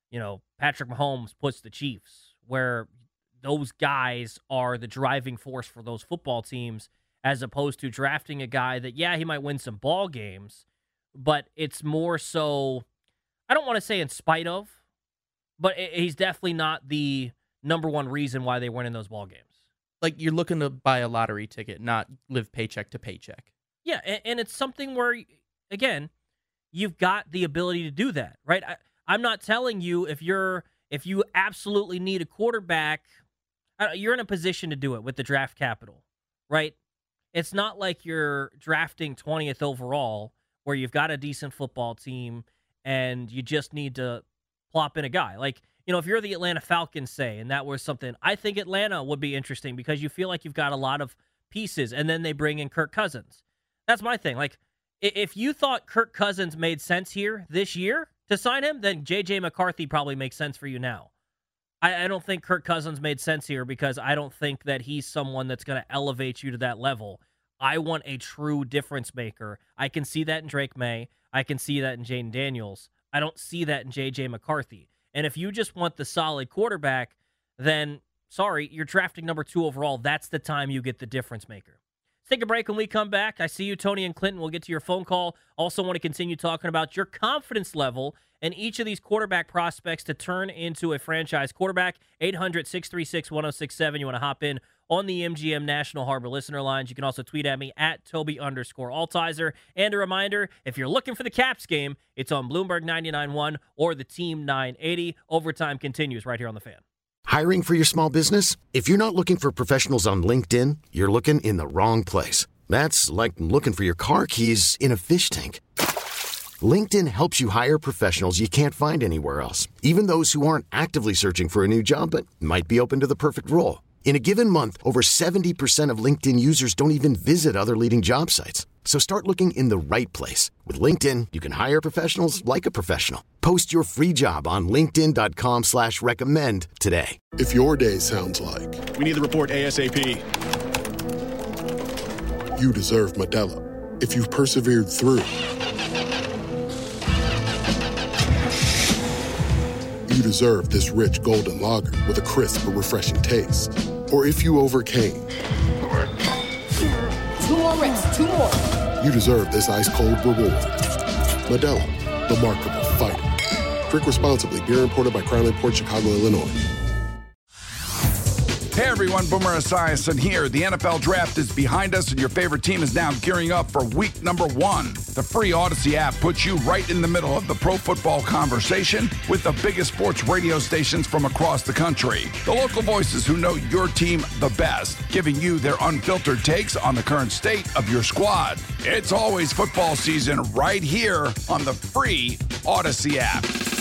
Patrick Mahomes puts the Chiefs, where those guys are the driving force for those football teams, as opposed to drafting a guy that, he might win some ball games, but it's more so, I don't want to say in spite of, but he's definitely not the number one reason why they win in those ball games. Like, you're looking to buy a lottery ticket, not live paycheck to paycheck. Yeah, and it's something where, again, you've got the ability to do that, right? I'm not telling you if you absolutely need a quarterback, you're in a position to do it with the draft capital, right? It's not like you're drafting 20th overall where you've got a decent football team and you just need to plop in a guy. Like, if you're the Atlanta Falcons, say, and that was something, I think Atlanta would be interesting because you feel like you've got a lot of pieces, and then they bring in Kirk Cousins. That's my thing. Like, if you thought Kirk Cousins made sense here this year to sign him, then J.J. McCarthy probably makes sense for you now. I don't think Kirk Cousins made sense here because I don't think that he's someone that's going to elevate you to that level. I want a true difference maker. I can see that in Drake May. I can see that in Jaden Daniels. I don't see that in J.J. McCarthy. And if you just want the solid quarterback, then, sorry, you're drafting number 2 overall. That's the time you get the difference maker. Let's take a break. When we come back, I see you, Tony and Clinton. We'll get to your phone call. Also want to continue talking about your confidence level and each of these quarterback prospects to turn into a franchise quarterback. 800-636-1067. You want to hop in on the MGM National Harbor listener lines. You can also tweet at me at Toby_Altizer. And a reminder, if you're looking for the Caps game, it's on Bloomberg 99.1 or the Team 980. Overtime continues right here on The Fan. Hiring for your small business? If you're not looking for professionals on LinkedIn, you're looking in the wrong place. That's like looking for your car keys in a fish tank. LinkedIn helps you hire professionals you can't find anywhere else, even those who aren't actively searching for a new job but might be open to the perfect role. In a given month, over 70% of LinkedIn users don't even visit other leading job sites. So start looking in the right place. With LinkedIn, you can hire professionals like a professional. Post your free job on linkedin.com/recommend today. If your day sounds like... We need the report ASAP. You deserve Modelo. If you've persevered through... You deserve this rich golden lager with a crisp but refreshing taste. Or if you overcame. 2 more reps, 2 more. You deserve this ice-cold reward. Modelo, the mark of a fighter. Drink responsibly. Beer imported by Crown Port Chicago, Illinois. Hey everyone, Boomer Esiason here. The NFL Draft is behind us and your favorite team is now gearing up for week number 1. The free Odyssey app puts you right in the middle of the pro football conversation with the biggest sports radio stations from across the country. The local voices who know your team the best, giving you their unfiltered takes on the current state of your squad. It's always football season right here on the free Odyssey app.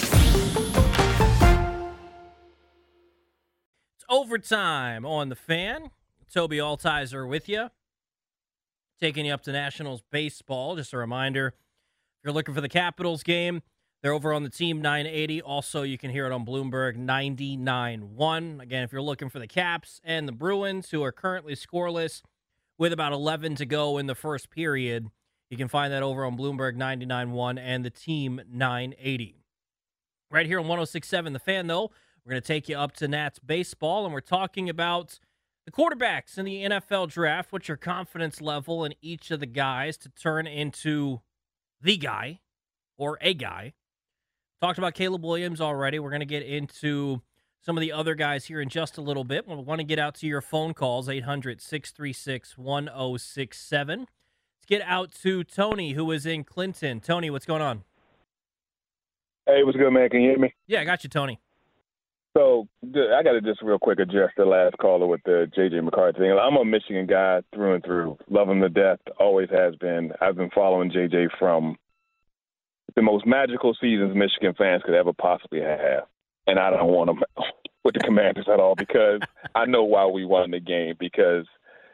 Overtime on The Fan. Toby Altizer with you. Taking you up to Nationals baseball. Just a reminder, if you're looking for the Capitals game, they're over on the Team 980. Also, you can hear it on Bloomberg 99.1. Again, if you're looking for the Caps and the Bruins, who are currently scoreless with about 11 to go in the first period, you can find that over on Bloomberg 99.1 and the Team 980. Right here on 106.7 The Fan, though, we're going to take you up to Nats baseball, and we're talking about the quarterbacks in the NFL draft. What's your confidence level in each of the guys to turn into the guy or a guy? Talked about Caleb Williams already. We're going to get into some of the other guys here in just a little bit. We want to get out to your phone calls, 800-636-1067. Let's get out to Tony, who is in Clinton. Tony, what's going on? Hey, what's good, man? Can you hear me? Yeah, I got you, Tony. So I got to just real quick address the last caller with the J.J. McCarthy thing. I'm a Michigan guy through and through. Love him to death. Always has been. I've been following J.J. from the most magical seasons Michigan fans could ever possibly have. And I don't want him with the Commanders at all because I know why we won the game, because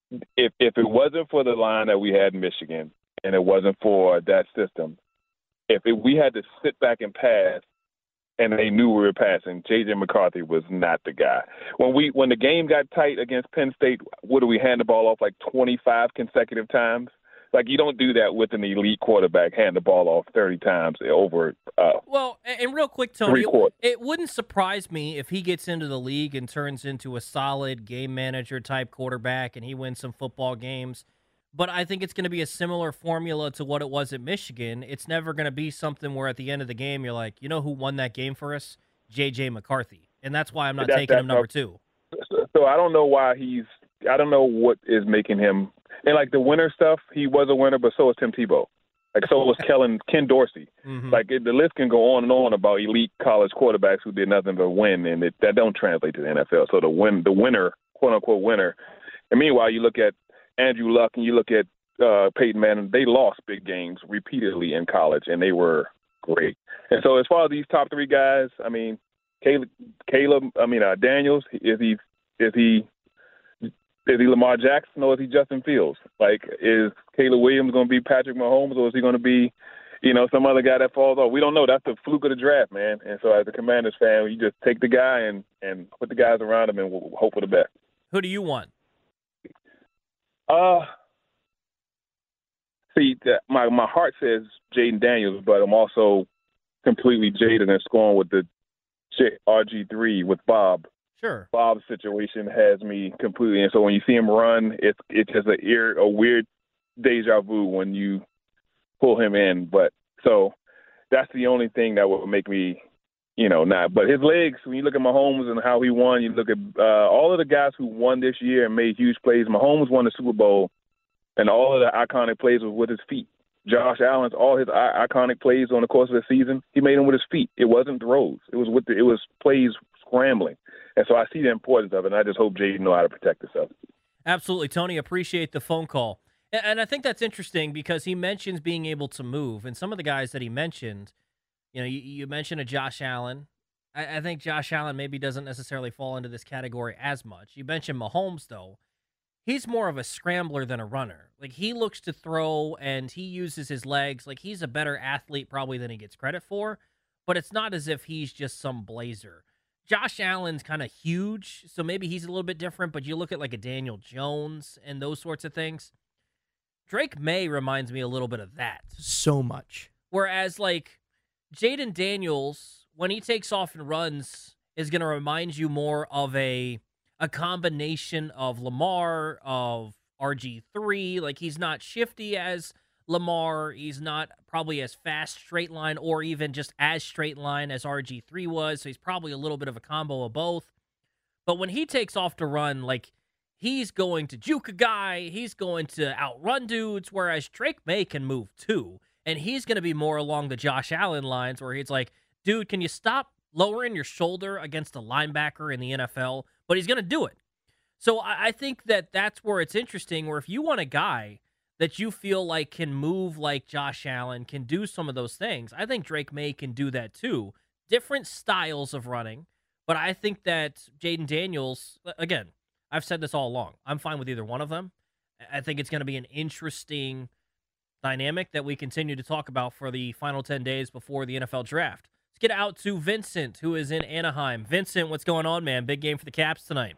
if it wasn't for the line that we had in Michigan and it wasn't for that system, we had to sit back and pass and they knew we were passing, J.J. McCarthy was not the guy. When the game got tight against Penn State, what do we hand the ball off like 25 consecutive times? Like, you don't do that with an elite quarterback, hand the ball off 30 times over Well, and real quick, Tony, 3 quarters. it wouldn't surprise me if he gets into the league and turns into a solid game manager type quarterback and he wins some football games. But I think it's going to be a similar formula to what it was at Michigan. It's never going to be something where at the end of the game you're like, you know who won that game for us? J.J. McCarthy. And that's why I'm not taking him number 2. So I don't know why I don't know what is making him. And like the winner stuff, he was a winner, but so was Tim Tebow. Like, so was Ken Dorsey. Mm-hmm. Like, the list can go on and on about elite college quarterbacks who did nothing but win, and that don't translate to the NFL. So the winner, quote unquote winner. And meanwhile, you look at Andrew Luck and you look at Peyton Manning. They lost big games repeatedly in college, and they were great. And so as far as these top 3 guys, I mean, Daniels, is he Lamar Jackson or is he Justin Fields? Like, is Caleb Williams going to be Patrick Mahomes or is he going to be, some other guy that falls off? We don't know. That's the fluke of the draft, man. And so as a Commanders fan, you just take the guy and put the guys around him and we'll hope for the best. Who do you want? My heart says Jaden Daniels, but I'm also completely jaded and scorned with the RG3 with Bob. Sure. Bob's situation has me completely, and so when you see him run, it's just a weird deja vu when you pull him in. But so that's the only thing that would make me, not. But his legs, when you look at Mahomes and how he won, you look at all of the guys who won this year and made huge plays. Mahomes won the Super Bowl, and all of the iconic plays was with his feet. Josh Allen's all his iconic plays on the course of the season, he made them with his feet. It wasn't throws. It was plays scrambling. And so I see the importance of it, and I just hope Jaden know how to protect himself. Absolutely, Tony. Appreciate the phone call. And I think that's interesting because he mentions being able to move. And some of the guys that he mentioned, you mentioned a Josh Allen. I think Josh Allen maybe doesn't necessarily fall into this category as much. You mentioned Mahomes, though. He's more of a scrambler than a runner. Like, he looks to throw, and he uses his legs. Like, he's a better athlete probably than he gets credit for. But it's not as if he's just some blazer. Josh Allen's kind of huge, so maybe he's a little bit different, but you look at like a Daniel Jones and those sorts of things. Drake May reminds me a little bit of that. So much. Whereas like Jaden Daniels, when he takes off and runs, is going to remind you more of a combination of Lamar, of RG3. Like, he's not shifty as Lamar. He's not probably as fast straight line or even just as straight line as RG3 was. So he's probably a little bit of a combo of both. But when he takes off to run, like, he's going to juke a guy. He's going to outrun dudes, whereas Drake May can move too. And he's going to be more along the Josh Allen lines where he's like, dude, can you stop lowering your shoulder against a linebacker in the NFL? But he's going to do it. So I think that that's where it's interesting, where if you want a guy that you feel like can move like Josh Allen, can do some of those things, I think Drake May can do that too. Different styles of running, but I think that Jaden Daniels, again, I've said this all along, I'm fine with either one of them. I think it's going to be an interesting dynamic that we continue to talk about for the final 10 days before the NFL draft. Let's get out to Vincent, who is in Anaheim. Vincent, what's going on, man? Big game for the Caps tonight.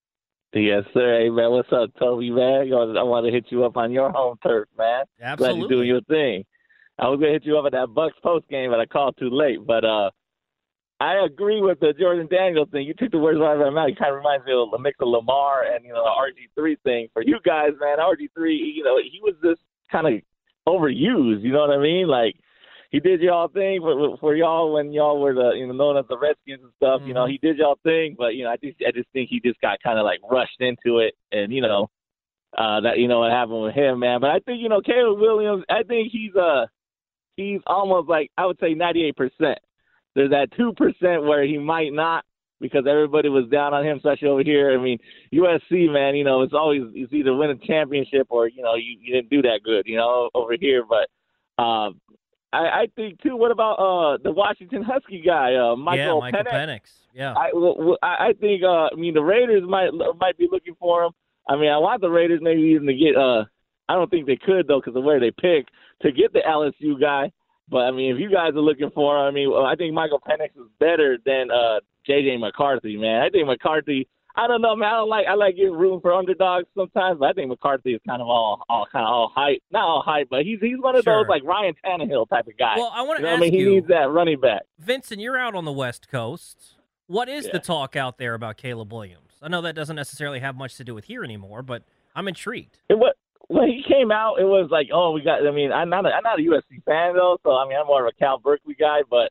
Yes, sir. Hey, man, what's up, Toby, man? I want to hit you up on your home turf, man. Absolutely. Glad you're doing your thing. I was going to hit you up at that Bucks post game, but I called too late. But I agree with the Jordan Daniels thing. You took the words right out of my mouth. It kind of reminds me of a mix of Lamar and, the RG3 thing. For you guys, man, RG3, he was just kind of overused, you know what I mean? Like, he did y'all thing for y'all when y'all were known as the Redskins and stuff. Mm-hmm. He did y'all thing, but I just think he just got kind of like rushed into it, and that what happened with him, man. But I think Caleb Williams, I think he's almost like, I would say 98%. There's that 2% where he might not, because everybody was down on him, especially over here. I mean, USC, man, it's either win a championship or you didn't do that good, over here. But I think, too, what about the Washington Husky guy, Michael Penix? Yeah. I think, the Raiders might be looking for him. I mean, I want the Raiders maybe even to get I don't think they could, though, because of where they pick to get the LSU guy. But, I mean, if you guys are looking for, I mean, I think Michael Penix is better than J.J. McCarthy, man. I think McCarthy, I don't know, man. I like getting room for underdogs sometimes, but I think McCarthy is kind of all hype. Not all hype, but he's one of those, like, Ryan Tannehill type of guy. Well, I want to ask you. He needs that running back. Vincent, you're out on the West Coast. What is the talk out there about Caleb Williams? I know that doesn't necessarily have much to do with here anymore, but I'm intrigued. When he came out, it was like, oh, we got. I mean, I'm not a USC fan though, so I mean, I'm more of a Cal Berkeley guy. But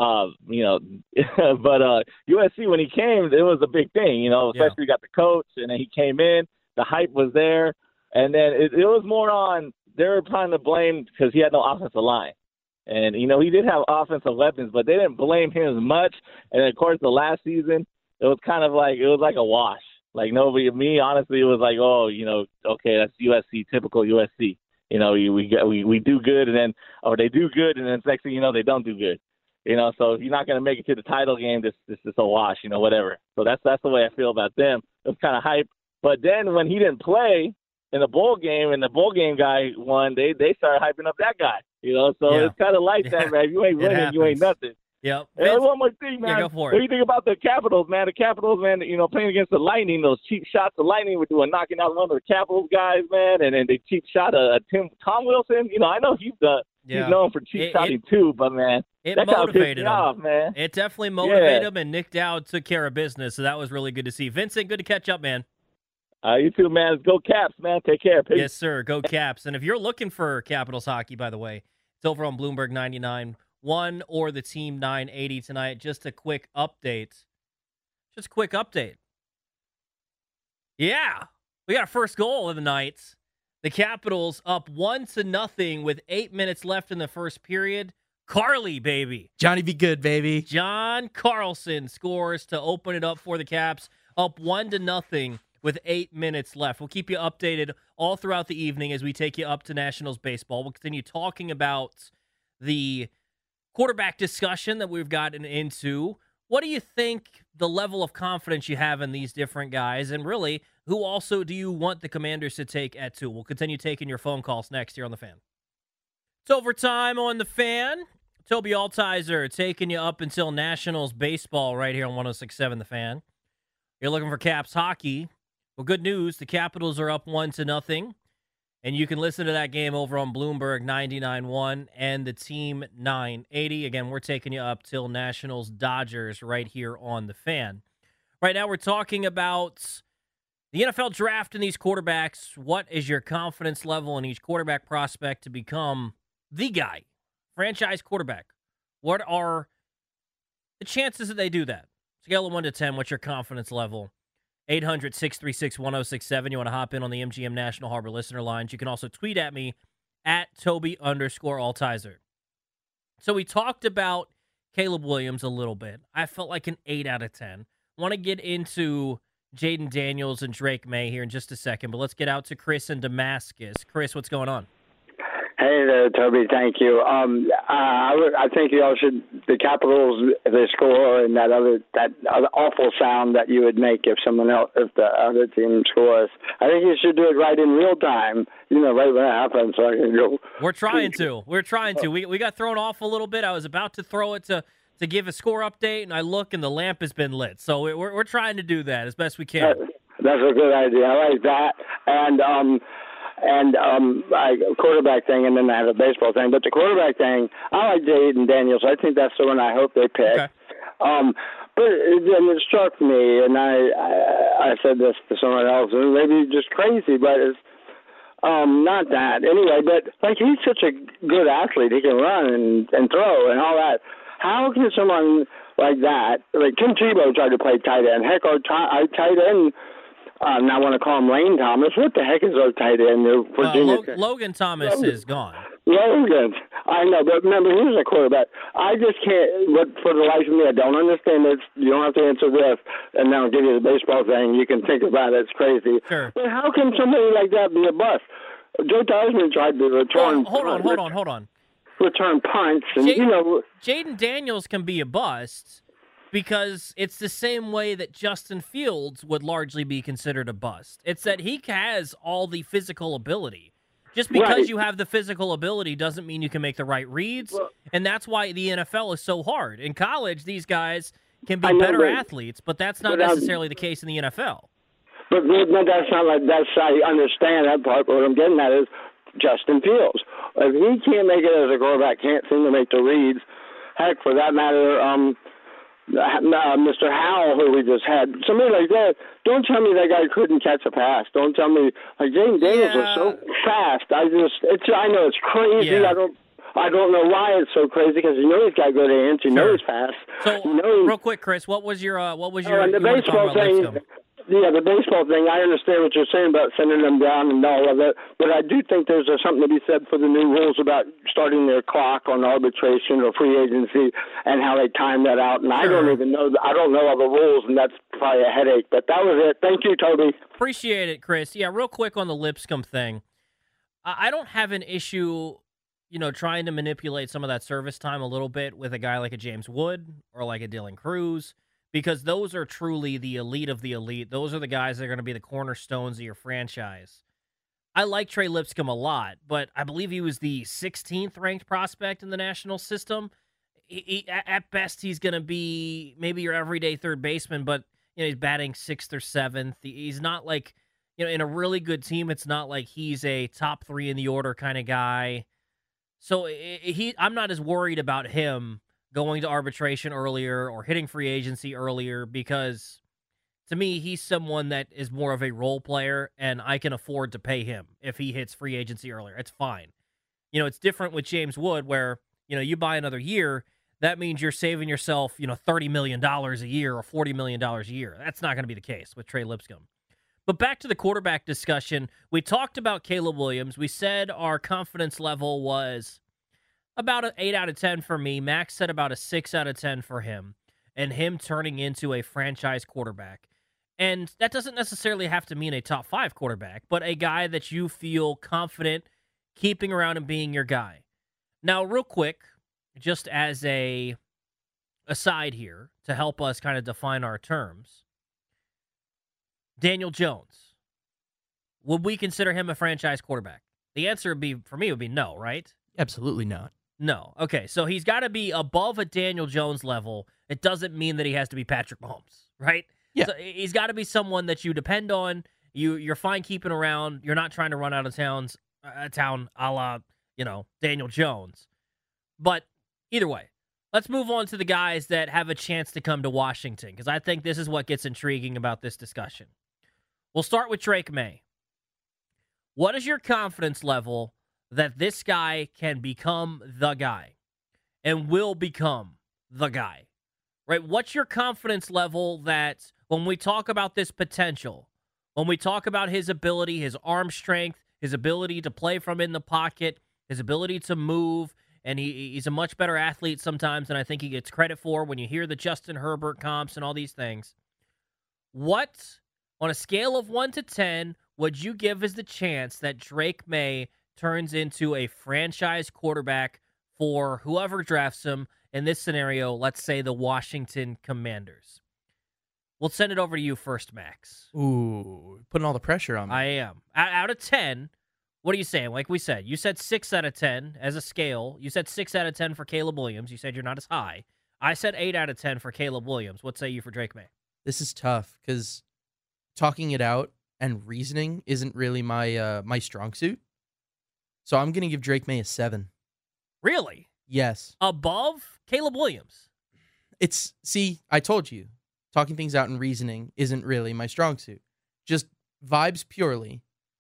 USC when he came, it was a big thing, you know. Especially we got the coach, and then he came in. The hype was there, and then it was more on they were trying to blame because he had no offensive line, and you know he did have offensive weapons, but they didn't blame him as much. And of course, the last season, it was kind of like a wash. Like me, honestly, it was like, oh, you know, okay, that's USC, typical USC. You know, we do good, and then they do good, and then next thing you know, they don't do good. You know, so if you're not going to make it to the title game, this is a wash. You know, whatever. So that's the way I feel about them. It was kind of hype, but then when he didn't play in the bowl game, and the bowl game guy won, they started hyping up that guy. You know, so it's kind of like that, man. If you ain't winning, you ain't nothing. Yep. And one more thing, man. Yeah, go for it. What do you think about the Capitals, man? The Capitals, man, you know, playing against the Lightning, those cheap shots of Lightning were doing, knocking out one of the Capitals guys, man, and then they cheap shot Tom Wilson. You know, I know he's known for cheap shotting too, but, man, it that motivated him off, man. It definitely motivated him, and Nick Dowd took care of business, so that was really good to see. Vincent, good to catch up, man. You too, man. Go Caps, man. Take care. Peace. Yes, sir. Go Caps. And if you're looking for Capitals hockey, by the way, it's over on Bloomberg 99.1 or the Team 980 tonight. Just a quick update. Yeah. We got our first goal of the night. The Capitals up 1-0 with 8 minutes left in the first period. Carly, baby. Johnny be good, baby. John Carlson scores to open it up for the Caps. Up 1-0 with 8 minutes left. We'll keep you updated all throughout the evening as we take you up to Nationals baseball. We'll continue talking about the quarterback discussion that we've gotten into. What do you think the level of confidence you have in these different guys? And really, who also do you want the Commanders to take at 2? We'll continue taking your phone calls next here on The Fan. It's overtime on The Fan. Toby Altizer taking you up until Nationals baseball right here on 106.7 The Fan. You're looking for Caps hockey. Well, good news. The Capitals are up 1-0. And you can listen to that game over on Bloomberg 99.1 and the Team 980. Again, we're taking you up till Nationals Dodgers right here on The Fan. Right now, we're talking about the NFL draft and these quarterbacks. What is your confidence level in each quarterback prospect to become the guy, franchise quarterback? What are the chances that they do that? Scale of 1 to 10, what's your confidence level? 800-636-1067. You want to hop in on the MGM National Harbor listener lines. You can also tweet at me at Toby_Altizer. So we talked about Caleb Williams a little bit. I felt like an 8 out of 10. Want to get into Jaden Daniels and Drake May here in just a second, but let's get out to Chris in Damascus. Chris, what's going on? Hey there, Toby. Thank you. I think y'all should, the Capitals, if they score, and that other awful sound that you would make if the other team scores. I think you should do it right in real time. You know, right when it happens, so I can go. We're trying to. We got thrown off a little bit. I was about to throw it to give a score update, and I look, and the lamp has been lit. So we're trying to do that as best we can. That's a good idea. I like that. And quarterback thing, and then I have a baseball thing. But the quarterback thing, I like Jaden Daniels. I think that's the one I hope they pick. Okay. But then it struck me, and I said this to someone else, and maybe just crazy, but it's not that. Anyway, but like he's such a good athlete. He can run and throw and all that. How can someone like that, like Tim Tebow tried to play tight end. Heck, our tight end, I want to call him Lane Thomas. What the heck is our tight end? Virginia? Logan Thomas is gone. Logan. I know, but remember, he was a quarterback. I just can't, but for the life of me, I don't understand this. You don't have to answer this, and then I'll give you the baseball thing. You can think about it. It's crazy. Sure. But how can somebody like that be a bust? Joe Theismann tried to return. Hold on. Return punts, and Jaden Daniels can be a bust. because it's the same way that Justin Fields would largely be considered a bust. It's that he has all the physical ability. Just because you have the physical ability doesn't mean you can make the right reads, and that's why the NFL is so hard. In college, these guys can be better athletes, but that's not necessarily the case in the NFL. But that's not like that's. I understand that part. But what I'm getting at is Justin Fields. If he can't make it as a quarterback, can't seem to make the reads. Heck, for that matter, Mr. Howell, who we just had, somebody like that. Don't tell me that guy couldn't catch a pass. Don't tell me like Jaden Daniels was so fast. I know it's crazy. Yeah. I don't know why it's so crazy because you know he's got good hands. You know he's fast. So real quick, Chris, what was your and the baseball thing? Yeah, the baseball thing, I understand what you're saying about sending them down and all of it, but I do think there's something to be said for the new rules about starting their clock on arbitration or free agency and how they time that out. And I don't even know, I don't know all the rules, and that's probably a headache. But that was it. Thank you, Toby. Appreciate it, Chris. Yeah, real quick on the Lipscomb thing. I don't have an issue, trying to manipulate some of that service time a little bit with a guy like a James Wood or like a Dylan Cruz, because those are truly the elite of the elite. Those are the guys that are going to be the cornerstones of your franchise. I like Trey Lipscomb a lot, but I believe he was the 16th ranked prospect in the national system. At best, he's going to be maybe your everyday third baseman, but he's batting 6th or 7th. He's not like, in a really good team, it's not like he's a top 3 in the order kind of guy. So I'm not as worried about him going to arbitration earlier or hitting free agency earlier, because to me, he's someone that is more of a role player, and I can afford to pay him if he hits free agency earlier. It's fine. It's different with James Wood where, you buy another year, that means you're saving yourself, $30 million a year or $40 million a year. That's not going to be the case with Trey Lipscomb. But back to the quarterback discussion, we talked about Caleb Williams. We said our confidence level was about an 8 out of 10 for me. Max said about a 6 out of 10 for him, and him turning into a franchise quarterback. And that doesn't necessarily have to mean a top 5 quarterback, but a guy that you feel confident keeping around and being your guy. Now, real quick, just as a aside here to help us kind of define our terms, Daniel Jones, would we consider him a franchise quarterback? The answer would be, for me, would be no, right? Absolutely not. No. Okay, so he's got to be above a Daniel Jones level. It doesn't mean that he has to be Patrick Mahomes, right? Yeah. So he's got to be someone that you depend on. You're fine keeping around. You're not trying to run out of town a la, Daniel Jones. But either way, let's move on to the guys that have a chance to come to Washington, because I think this is what gets intriguing about this discussion. We'll start with Drake May. What is your confidence level that this guy can become the guy and will become the guy, right? What's your confidence level that when we talk about this potential, when we talk about his ability, his arm strength, his ability to play from in the pocket, his ability to move, and he's a much better athlete sometimes than I think he gets credit for when you hear the Justin Herbert comps and all these things. What, on a scale of 1 to 10, would you give as the chance that Drake May turns into a franchise quarterback for whoever drafts him? In this scenario, let's say the Washington Commanders. We'll send it over to you first, Max. Ooh, putting all the pressure on me. I am. Out of 10, what are you saying? Like we said, you said 6 out of 10 as a scale. You said 6 out of 10 for Caleb Williams. You said you're not as high. I said 8 out of 10 for Caleb Williams. What say you for Drake May? This is tough because talking it out and reasoning isn't really my strong suit. So I'm going to give Drake May a 7. Really? Yes. Above Caleb Williams? See, I told you, talking things out and reasoning isn't really my strong suit. Just vibes purely.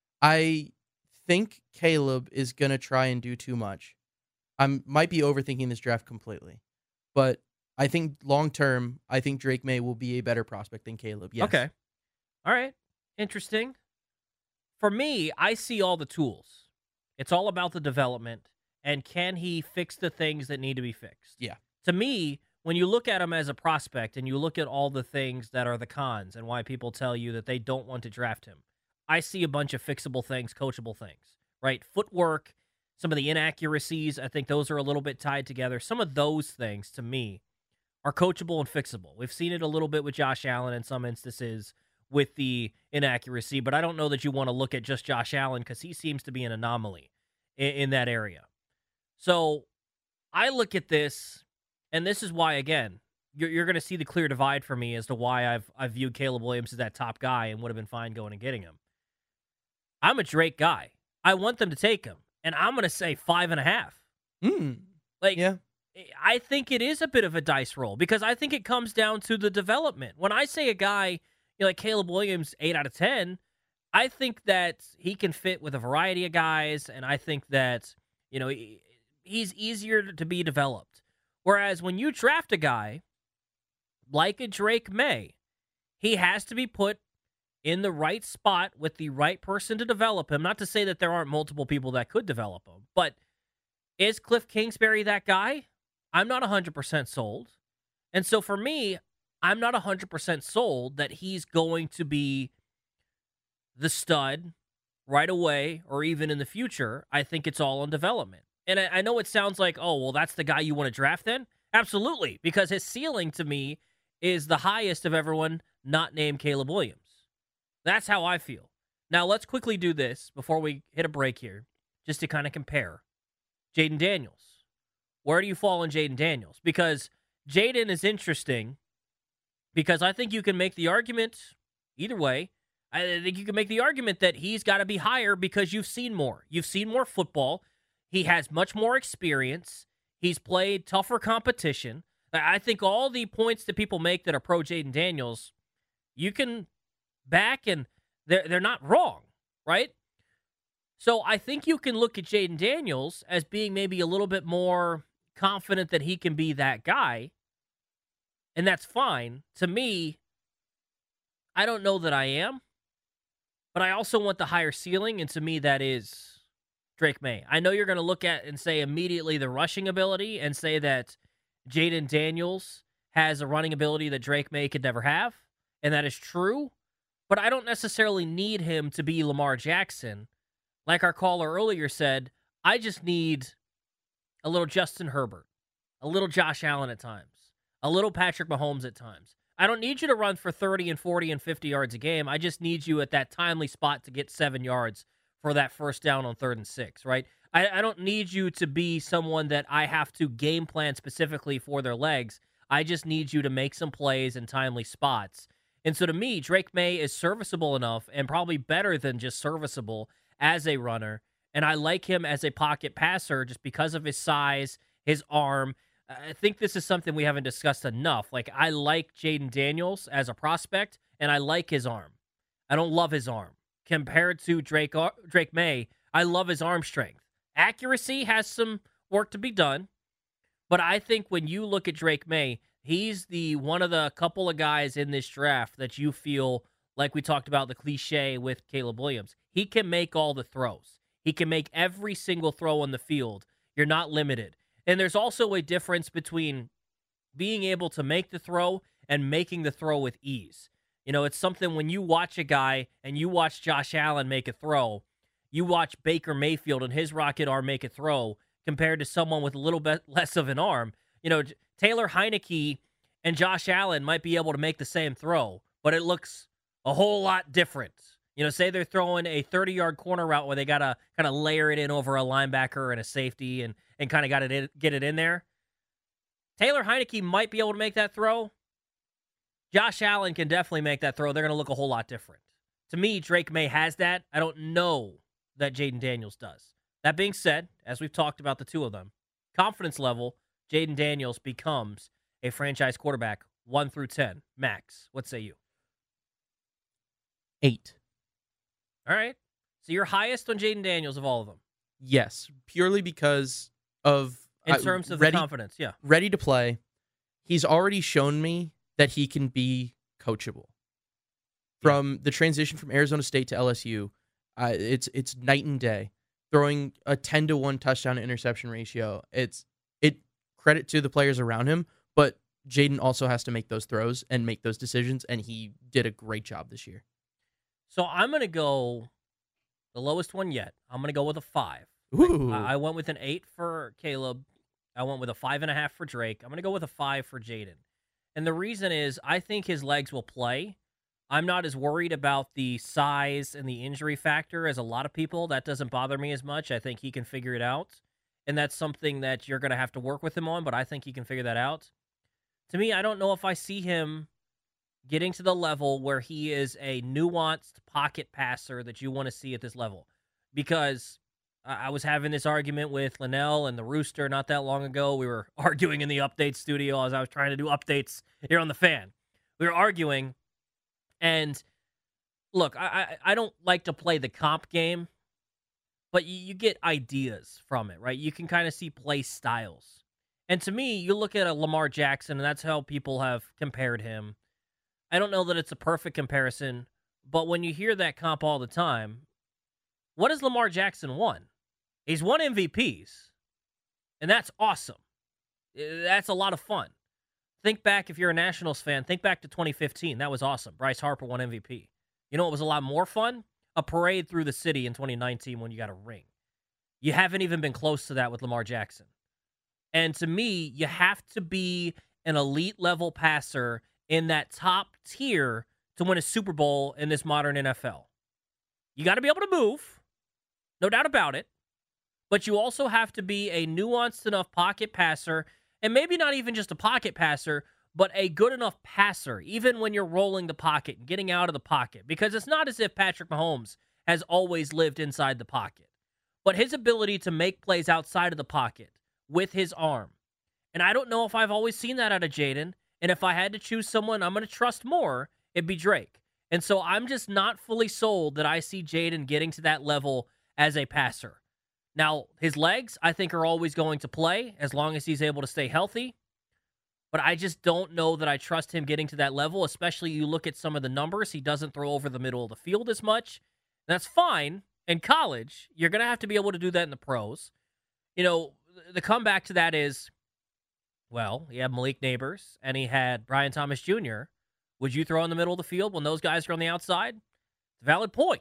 I think Caleb is going to try and do too much. I might be overthinking this draft completely. But I think long-term, I think Drake May will be a better prospect than Caleb. Yes. Okay. All right. Interesting. For me, I see all the tools. It's all about the development, and can he fix the things that need to be fixed? Yeah. To me, when you look at him as a prospect and you look at all the things that are the cons and why people tell you that they don't want to draft him, I see a bunch of fixable things, coachable things, right? Footwork, some of the inaccuracies, I think those are a little bit tied together. Some of those things, to me, are coachable and fixable. We've seen it a little bit with Josh Allen in some instances with the inaccuracy, but I don't know that you want to look at just Josh Allen because he seems to be an anomaly in that area. So I look at this, and this is why, again, you're going to see the clear divide for me as to why I've viewed Caleb Williams as that top guy and would have been fine going and getting him. I'm a Drake guy. I want them to take him, and I'm going to say 5.5. Yeah. I think it is a bit of a dice roll because I think it comes down to the development. When I say a guy like Caleb Williams, 8 out of 10, I think that he can fit with a variety of guys, and I think that he's easier to be developed. Whereas when you draft a guy like a Drake May, he has to be put in the right spot with the right person to develop him. Not to say that there aren't multiple people that could develop him, but is Cliff Kingsbury that guy? I'm not 100% sold. And so for me, I'm not 100% sold that he's going to be the stud right away or even in the future. I think it's all on development. And I know it sounds like, oh, well, that's the guy you want to draft then? Absolutely, because his ceiling to me is the highest of everyone not named Caleb Williams. That's how I feel. Now, let's quickly do this before we hit a break here, just to kind of compare. Jayden Daniels. Where do you fall on Jayden Daniels? Because Jayden is interesting because I think you can make the argument either way. I think you can make the argument that he's got to be higher because you've seen more. You've seen more football. He has much more experience. He's played tougher competition. I think all the points that people make that are pro Jayden Daniels, you can back and they're not wrong, right? So I think you can look at Jayden Daniels as being maybe a little bit more confident that he can be that guy, and that's fine. To me, I don't know that I am, but I also want the higher ceiling, and to me that is Drake May. I know you're going to look at and say immediately the rushing ability and say that Jayden Daniels has a running ability that Drake May could never have, and that is true, but I don't necessarily need him to be Lamar Jackson. Like our caller earlier said, I just need a little Justin Herbert, a little Josh Allen at times, a little Patrick Mahomes at times. I don't need you to run for 30 and 40 and 50 yards a game. I just need you at that timely spot to get 7 yards for that first down on 3rd and 6, right? I don't need you to be someone that I have to game plan specifically for their legs. I just need you to make some plays in timely spots. And so to me, Drake May is serviceable enough and probably better than just serviceable as a runner. And I like him as a pocket passer just because of his size, his arm. I think this is something we haven't discussed enough. Like, I like Jayden Daniels as a prospect, and I like his arm. I don't love his arm. Compared to Drake May, I love his arm strength. Accuracy has some work to be done, but I think when you look at Drake May, he's the one of the couple of guys in this draft that you feel like we talked about the cliche with Caleb Williams. He can make all the throws. He can make every single throw on the field. You're not limited. And there's also a difference between being able to make the throw and making the throw with ease. You know, it's something when you watch a guy and you watch Josh Allen make a throw, you watch Baker Mayfield and his rocket arm make a throw compared to someone with a little bit less of an arm. You know, Taylor Heineke and Josh Allen might be able to make the same throw, but it looks a whole lot different. You know, say they're throwing a 30-yard corner route where they got to kind of layer it in over a linebacker and a safety and kind of got to get it in there. Taylor Heineke might be able to make that throw. Josh Allen can definitely make that throw. They're going to look a whole lot different. To me, Drake May has that. I don't know that Jayden Daniels does. That being said, as we've talked about the two of them, confidence level, Jayden Daniels becomes a franchise quarterback 1 through 10. Max, what say you? 8. All right. So you're highest on Jayden Daniels of all of them. Yes, purely because of in terms of the confidence, yeah. Ready to play. He's already shown me that he can be coachable. From the transition from Arizona State to LSU, it's night and day. Throwing a 10-to-1 touchdown to interception ratio. It credit to the players around him, but Jayden also has to make those throws and make those decisions, and he did a great job this year. So I'm going to go the lowest one yet. I'm going to go with a 5. Ooh. I went with an 8 for Caleb. I went with a 5.5 for Drake. I'm going to go with a 5 for Jayden. And the reason is I think his legs will play. I'm not as worried about the size and the injury factor as a lot of people. That doesn't bother me as much. I think he can figure it out. And that's something that you're going to have to work with him on, but I think he can figure that out. To me, I don't know if I see him getting to the level where he is a nuanced pocket passer that you want to see at this level. Because I was having this argument with Linnell and the Rooster not that long ago. We were arguing in the update studio as I was trying to do updates here on the Fan. We were arguing, and look, I don't like to play the comp game, but you get ideas from it, right? You can kind of see play styles. And to me, you look at a Lamar Jackson, and that's how people have compared him. I don't know that it's a perfect comparison, but when you hear that comp all the time, what has Lamar Jackson won? He's won MVPs, and that's awesome. That's a lot of fun. Think back, if you're a Nationals fan, think back to 2015. That was awesome. Bryce Harper won MVP. You know what was a lot more fun? A parade through the city in 2019 when you got a ring. You haven't even been close to that with Lamar Jackson. And to me, you have to be an elite-level passer in that top tier to win a Super Bowl in this modern NFL. You got to be able to move, no doubt about it. But you also have to be a nuanced enough pocket passer, and maybe not even just a pocket passer, but a good enough passer, even when you're rolling the pocket and getting out of the pocket. Because it's not as if Patrick Mahomes has always lived inside the pocket. But his ability to make plays outside of the pocket with his arm. And I don't know if I've always seen that out of Jaden. And if I had to choose someone I'm going to trust more, it'd be Drake. And so I'm just not fully sold that I see Jaden getting to that level as a passer. Now, his legs, I think, are always going to play as long as he's able to stay healthy. But I just don't know that I trust him getting to that level, especially you look at some of the numbers. He doesn't throw over the middle of the field as much. That's fine. In college, you're going to have to be able to do that in the pros. You know, the comeback to that is, well, he had Malik Neighbors and he had Brian Thomas Jr. Would you throw in the middle of the field when those guys are on the outside? It's a valid point.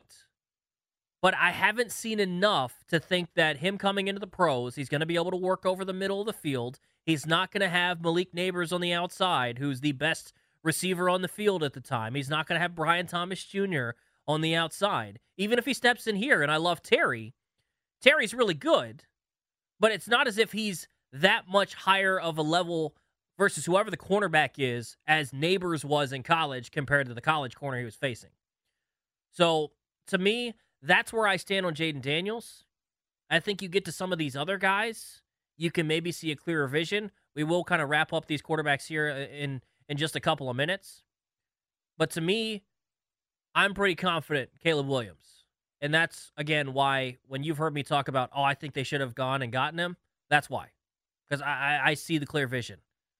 But I haven't seen enough to think that him coming into the pros, he's going to be able to work over the middle of the field. He's not going to have Malik Neighbors on the outside, who's the best receiver on the field at the time. He's not going to have Brian Thomas Jr. on the outside. Even if he steps in here, and I love Terry, Terry's really good, but it's not as if he's that much higher of a level versus whoever the cornerback is as Neighbors was in college compared to the college corner he was facing. So, to me, that's where I stand on Jaden Daniels. I think you get to some of these other guys, you can maybe see a clearer vision. We will kind of wrap up these quarterbacks here in just a couple of minutes. But to me, I'm pretty confident Caleb Williams. And that's, again, why when you've heard me talk about, I think they should have gone and gotten him, that's why. Because I see the clear vision.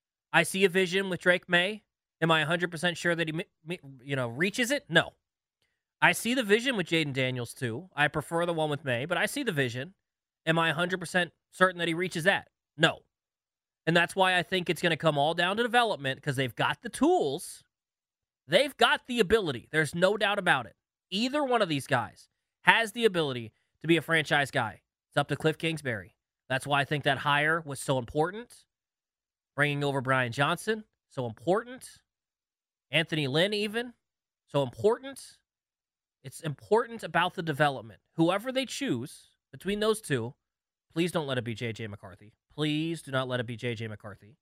I see a vision with Drake May. Am I 100% sure that he reaches it? No. I see the vision with Jaden Daniels, too. I prefer the one with May, but I see the vision. Am I 100% certain that he reaches that? No. And that's why I think it's going to come all down to development, because they've got the tools. They've got the ability. There's no doubt about it. Either one of these guys has the ability to be a franchise guy. It's up to Cliff Kingsbury. That's why I think that hire was so important. Bringing over Brian Johnson, so important. Anthony Lynn, even, so important. It's important about the development. Whoever they choose between those two, please don't let it be J.J. McCarthy. Please do not let it be J.J. McCarthy.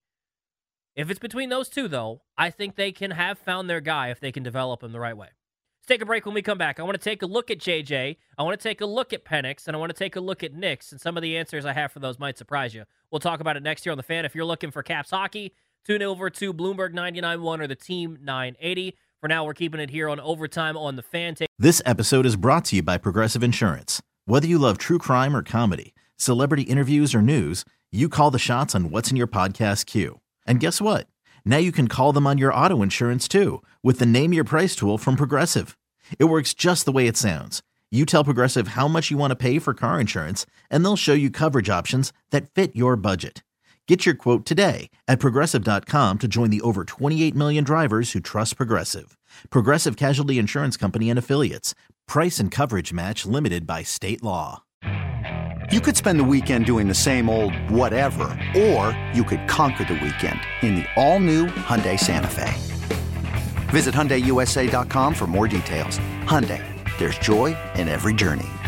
If it's between those two, though, I think they can have found their guy if they can develop him the right way. Let's take a break. When we come back, I want to take a look at J.J., I want to take a look at Penix, and I want to take a look at Nix, and some of the answers I have for those might surprise you. We'll talk about it next year on The Fan. If you're looking for Caps hockey, tune over to Bloomberg 99.1 or the Team 980. For now, we're keeping it here on Overtime on The Fan. This episode is brought to you by Progressive Insurance. Whether you love true crime or comedy, celebrity interviews or news, you call the shots on what's in your podcast queue. And guess what? Now you can call them on your auto insurance too with the Name Your Price tool from Progressive. It works just the way it sounds. You tell Progressive how much you want to pay for car insurance, and they'll show you coverage options that fit your budget. Get your quote today at Progressive.com to join the over 28 million drivers who trust Progressive. Progressive Casualty Insurance Company and Affiliates. Price and coverage match limited by state law. You could spend the weekend doing the same old whatever, or you could conquer the weekend in the all-new Hyundai Santa Fe. Visit HyundaiUSA.com for more details. Hyundai, there's joy in every journey.